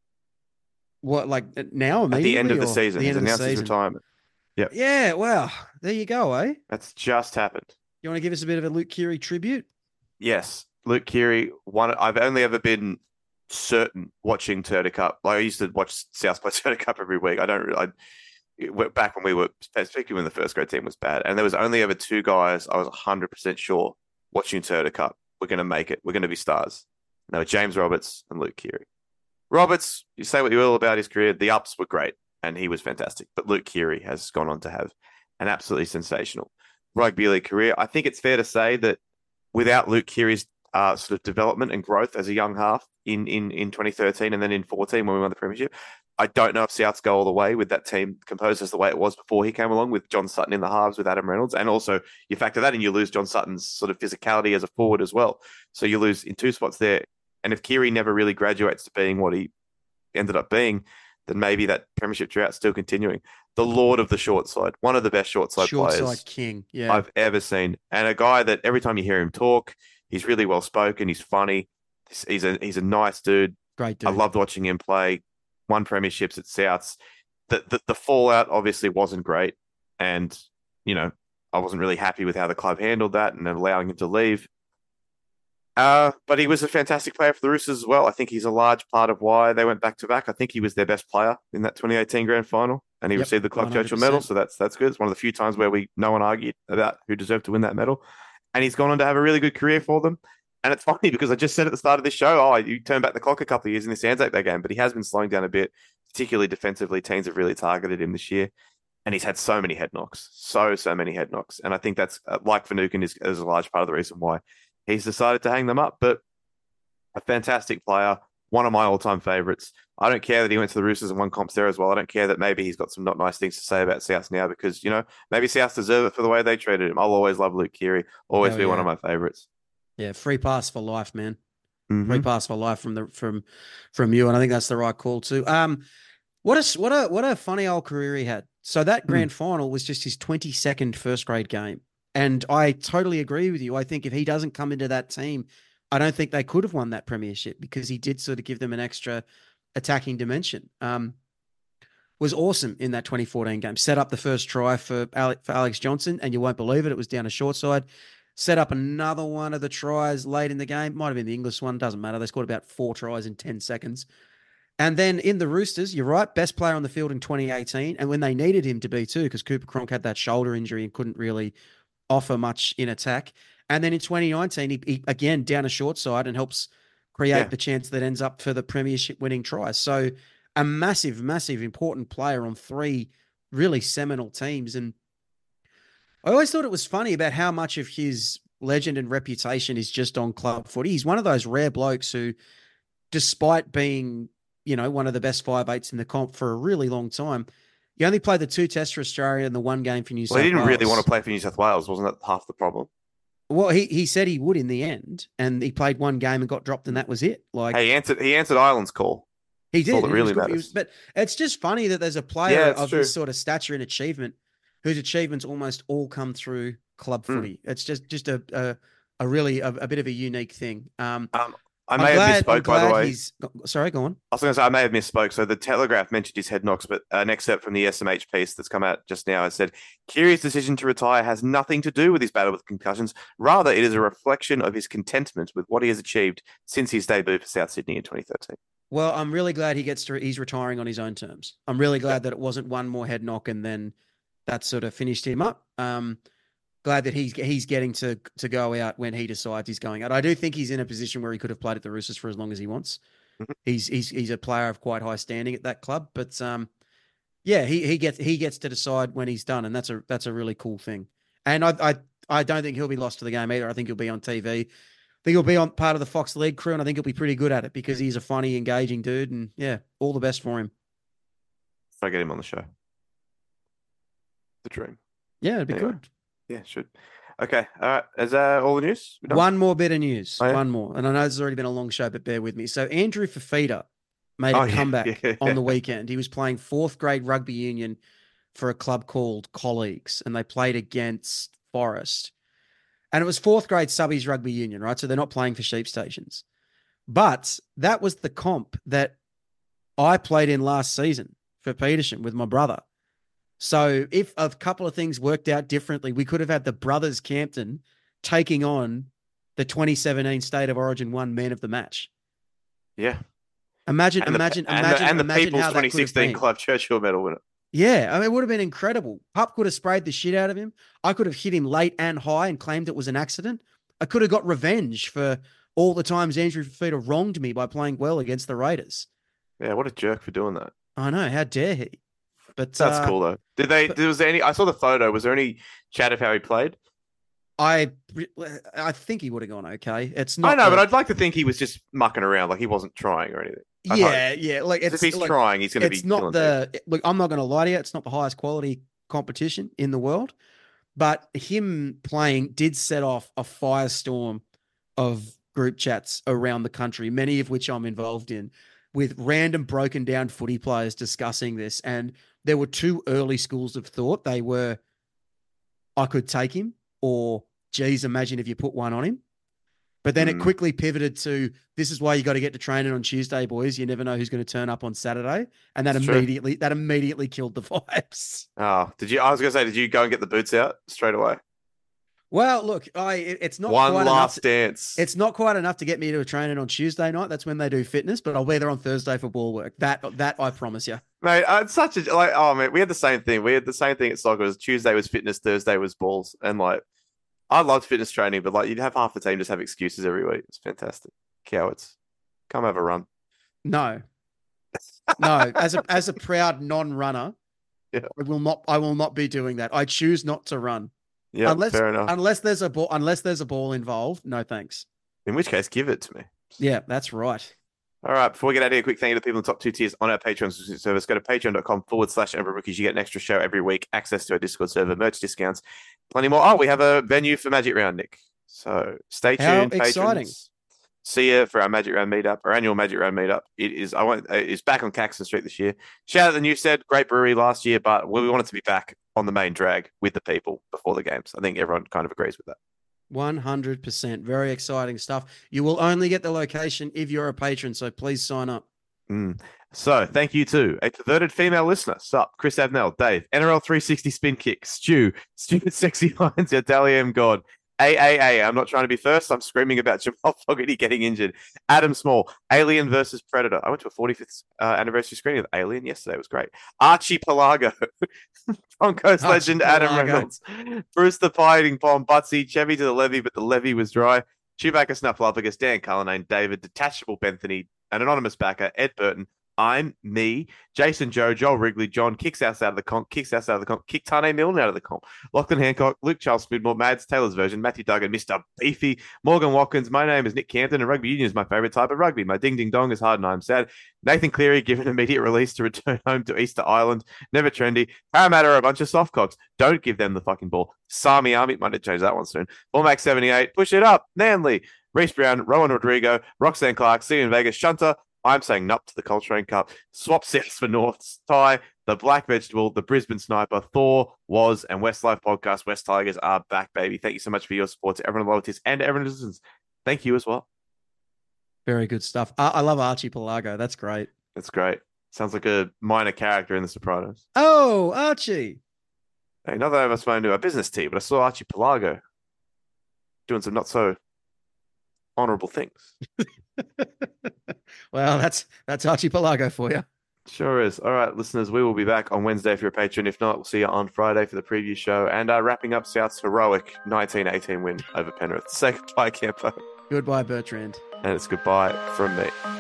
What, like now? at the end of the immediately, or season. the He's end of the announced his season? retirement. Yeah, well, there you go, eh? That's just happened. You want to give us a bit of a Luke Keary tribute? Yes, Luke Keary. One. I've only ever been certain watching Turner Cup. Like, I used to watch South play Turner Cup every week. I don't really. I, it went back when we were, especially when the first grade team was bad, and there was only ever two guys I was one hundred percent sure watching Turner Cup we're going to make it. We're going to be stars. And they were James Roberts and Luke Keary. Roberts, you say what you will about his career, the ups were great, and he was fantastic. But Luke Keary has gone on to have an absolutely sensational rugby league career. I think it's fair to say that without Luke Keary's uh, sort of development and growth as a young half in, in, in twenty thirteen and then in fourteen when we won the premiership, I don't know if Souths go all the way with that team composed as the way it was before he came along, with John Sutton in the halves with Adam Reynolds. And also you factor that in, you lose John Sutton's sort of physicality as a forward as well. So you lose in two spots there. And if Keary never really graduates to being what he ended up being, then maybe that premiership drought's still continuing. The lord of the short side, one of the best short side Short players side king. Yeah. I've ever seen. And a guy that every time you hear him talk, he's really well spoken. He's funny. He's, he's a he's a nice dude. Great dude. I loved watching him play. Won premierships at Souths. The, the the fallout obviously wasn't great. and you know, I wasn't really happy with how the club handled that and then allowing him to leave. Uh, but he was a fantastic player for the Roosters as well. I think he's a large part of why they went back to back. I think he was their best player in that twenty eighteen grand final, and he Yep, received the Club one hundred Churchill percent. medal. So that's that's good. It's one of the few times where we no one argued about who deserved to win that medal, and he's gone on to have a really good career for them. And it's funny because I just said at the start of this show, oh, you turn back the clock a couple of years in this Anzac Day game, but he has been slowing down a bit, particularly defensively. Teams have really targeted him this year, and he's had so many head knocks, so so many head knocks, and I think that's uh, like Finucane is, is a large part of the reason why he's decided to hang them up. But a fantastic player, one of my all-time favorites. I don't care that he went to the Roosters and won comps there as well. I don't care that maybe he's got some not nice things to say about South now because, you know, maybe South deserve it for the way they treated him. I'll always love Luke Keary, always Hell be yeah. one of my favorites. Yeah, free pass for life, man. Mhm. Free pass for life from the from from you, and I think that's the right call too. Um, what a what a what a funny old career he had. So that Hmm. grand final was just his twenty-second first grade game, and I totally agree with you. I think if he doesn't come into that team, I don't think they could have won that premiership because he did sort of give them an extra attacking dimension. Um, was awesome in that twenty fourteen game. Set up the first try for Alex, for Alex Johnson, and you won't believe it, it was down a short side. Set up another one of the tries late in the game. Might have been the English one. Doesn't matter. They scored about four tries in ten seconds. And then in the Roosters, you're right, best player on the field in twenty eighteen. And when they needed him to be too, because Cooper Cronk had that shoulder injury and couldn't really offer much in attack. And then in twenty nineteen, he, he again down a short side and helps create Yeah. the chance that ends up for the premiership winning try. So a massive, massive, important player on three really seminal teams. And I always thought it was funny about how much of his legend and reputation is just on club footy. He's one of those rare blokes who, despite being, you know, one of the best five eights in the comp for a really long time, he only played the two tests for Australia and the one game for New South Well, Wales. he didn't really want to play for New South Wales. Wasn't that half the problem? Well, he, he said he would in the end, and he played one game and got dropped, and that was it. Like Hey, he answered, he answered Ireland's call. he that's all did. that and it was really good. He matters. was- but it's just funny that there's a player Yeah, it's of true. this sort of stature and achievement whose achievements almost all come through club Mm. footy. It's just just a a, a really a, a bit of a unique thing. Um, Um, I I'm may glad- have I'm misspoke, by the glad way. he's- Sorry, go on. I was going to say I may have misspoke. So the Telegraph mentioned his head knocks, but an excerpt from the S M H piece that's come out just now has said Keary's decision to retire has nothing to do with his battle with concussions. Rather, it is a reflection of his contentment with what he has achieved since his debut for South Sydney in twenty thirteen. Well, I'm really glad he gets to. He's retiring on his own terms. I'm really glad that it wasn't one more head knock and then that sort of finished him up. Um, glad that he's he's getting to to go out when he decides he's going out. I do think he's in a position where he could have played at the Roosters for as long as he wants. Mhm. He's he's he's a player of quite high standing at that club, but um, yeah, he he gets he gets to decide when he's done, and that's a that's a really cool thing. And I I I don't think he'll be lost to the game either. I think he'll be on T V. I think he'll be on part of the Fox League crew, and I think he'll be pretty good at it because he's a funny, engaging dude. And yeah, all the best for him. If I get him on the show, the dream. Yeah, it'd be Anyway. good. Yeah, should. Okay, all right. Is that all the news? We done? One more bit of news. Oh, yeah? One more. And I know this has already been a long show, but bear with me. So Andrew Fafita made a Oh, yeah, comeback yeah, on the yeah. weekend. He was playing fourth grade rugby union for a club called Colleagues, and they played against Forest. And it was fourth grade subbies rugby union, right? So they're not playing for sheep stations. But that was the comp that I played in last season for Petersham with my brother. So if a couple of things worked out differently, we could have had the brothers Campton taking on the twenty seventeen State of Origin one man of the match. Yeah. Imagine, And the, imagine, and imagine, the, and the imagine People's how that twenty could have sixteen been. Club Churchill medal winner. Yeah, I mean, it would have been incredible. Pup could have sprayed the shit out of him. I could have hit him late and high and claimed it was an accident. I could have got revenge for all the times Andrew Fafita wronged me by playing well against the Raiders. Yeah, what a jerk for doing that. I know, how dare he? But That's uh, cool though. Did they? but- was there any? I saw the photo. Was there any chat of how he played? I, I think he would have gone okay. It's not. I know, the- but I'd like to think he was just mucking around, like he wasn't trying or anything. I'd yeah, yeah. Like If it's he's like, trying, he's going to be. it's not killing the look. I'm not going to lie to you. It's not the highest quality competition in the world, but him playing did set off a firestorm of group chats around the country, many of which I'm involved in, with random broken down footy players discussing this. And there were two early schools of thought. They were, I could take him, or geez, imagine if you put one on him. But then it Mm. quickly pivoted to, this is why you got to get to training on Tuesday, boys. You never know who's going to turn up on Saturday. And that It's true. immediately that immediately killed the vibes. Oh, did you? I was going to say, did you go and get the boots out straight away? Well, look, I it- it's not One quite last enough. dance. It's not quite enough to get me to a training on Tuesday night. That's when they do fitness, but I'll be there on Thursday for ball work. That that I promise you. Mate, uh, it's such a like. Oh man, we had the same thing. We had the same thing at soccer. Was Tuesday was fitness, Thursday was balls, and like, I loved fitness training, but like, you'd have half the team just have excuses every week. It's fantastic. Cowards, come have a run. No, no. As a as a proud non-runner, Yeah. I will not. I will not be doing that. I choose not to run Yeah, unless fair enough. unless there's a ball. Unless there's a ball involved. No thanks. In which case, give it to me. Yeah, that's right. All right, before we get out of here, quick thank you to the people in the top two tiers on our Patreon service. Go to patreon.com forward slash N R L Rookies. You get an extra show every week, access to our Discord server, merch discounts, plenty more. Oh, we have a venue for Magic Round, Nick. So stay How tuned, exciting. patrons. See you for our Magic Round meetup, our annual Magic Round meetup. It is I want it's back on Caxton Street this year. Shout out to Newstead, great brewery last year, but we want it to be back on the main drag with the people before the games. I think everyone kind of agrees with that. one hundred percent. Very exciting stuff. You will only get the location if you're a patron, so please sign up. Mm. So, thank you to a perverted female listener, Sup, Chris Abnell, Dave, N R L three sixty Spin Kick, Stu, Stupid Sexy Lines, Dally M God, A A A, I'm not trying to be first, I'm screaming about Jamal Fogarty getting injured, Adam Small, Alien versus Predator. I went to a forty-fifth uh, anniversary screening of Alien yesterday, it was great. Archie Pelago, Broncos Archie legend Adam Pelago. Reynolds, Bruce the Fighting Bomb, Butsy, Chevy to the levee, but the levee was dry, Chewbacca Snuffleupagus, Dan Cullinane, David, Detachable Benthany, an anonymous backer, Ed Burton, I'm me, Jason Joe, Joel Wrigley, John, Kicks House out of the comp, Kicks House out of the comp, Kick Tane Milne out of the comp, Lachlan Hancock, Luke Charles Smidmore, Mads, Taylor's version, Matthew Duggan, Mister Beefy, Morgan Watkins, my name is Nick Campton, and rugby union is my favourite type of rugby. My ding ding dong is hard and I'm sad. Nathan Cleary given immediate release to return home to Easter Island. Never trendy. Parramatta are a bunch of soft cocks. Don't give them the fucking ball. Sami Army, might have to change that one soon. Ballmax seventy-eight, push it up. Nanley, Reece Brown, Rowan Rodrigo, Roxanne Clark, see you in Vegas, Shunter. I'm saying nup to the Coltrane Cup. Swap South for Norths, Ty, the Black Vegetable, the Brisbane Sniper, Thor, Was, and Westlife Podcast. West Tigers are back, baby. Thank you so much for your support to everyone in Lower and to everyone who listens. Thank you as well. Very good stuff. I, I love Archie Pelago. That's great. That's great. Sounds like a minor character in The Sopranos. Oh, Archie. Hey, not that I was spoken to a business tea, but I saw Archie Pelago doing some not so honourable things. Well, that's that's Archie Pelago for you. Sure is. All right, listeners, we will be back on Wednesday if you're a patron. If not, we'll see you on Friday for the preview show and uh, wrapping up South's heroic nineteen eighteen win over Penrith. Say goodbye, Campo. Goodbye, Bertrand. And it's goodbye from me.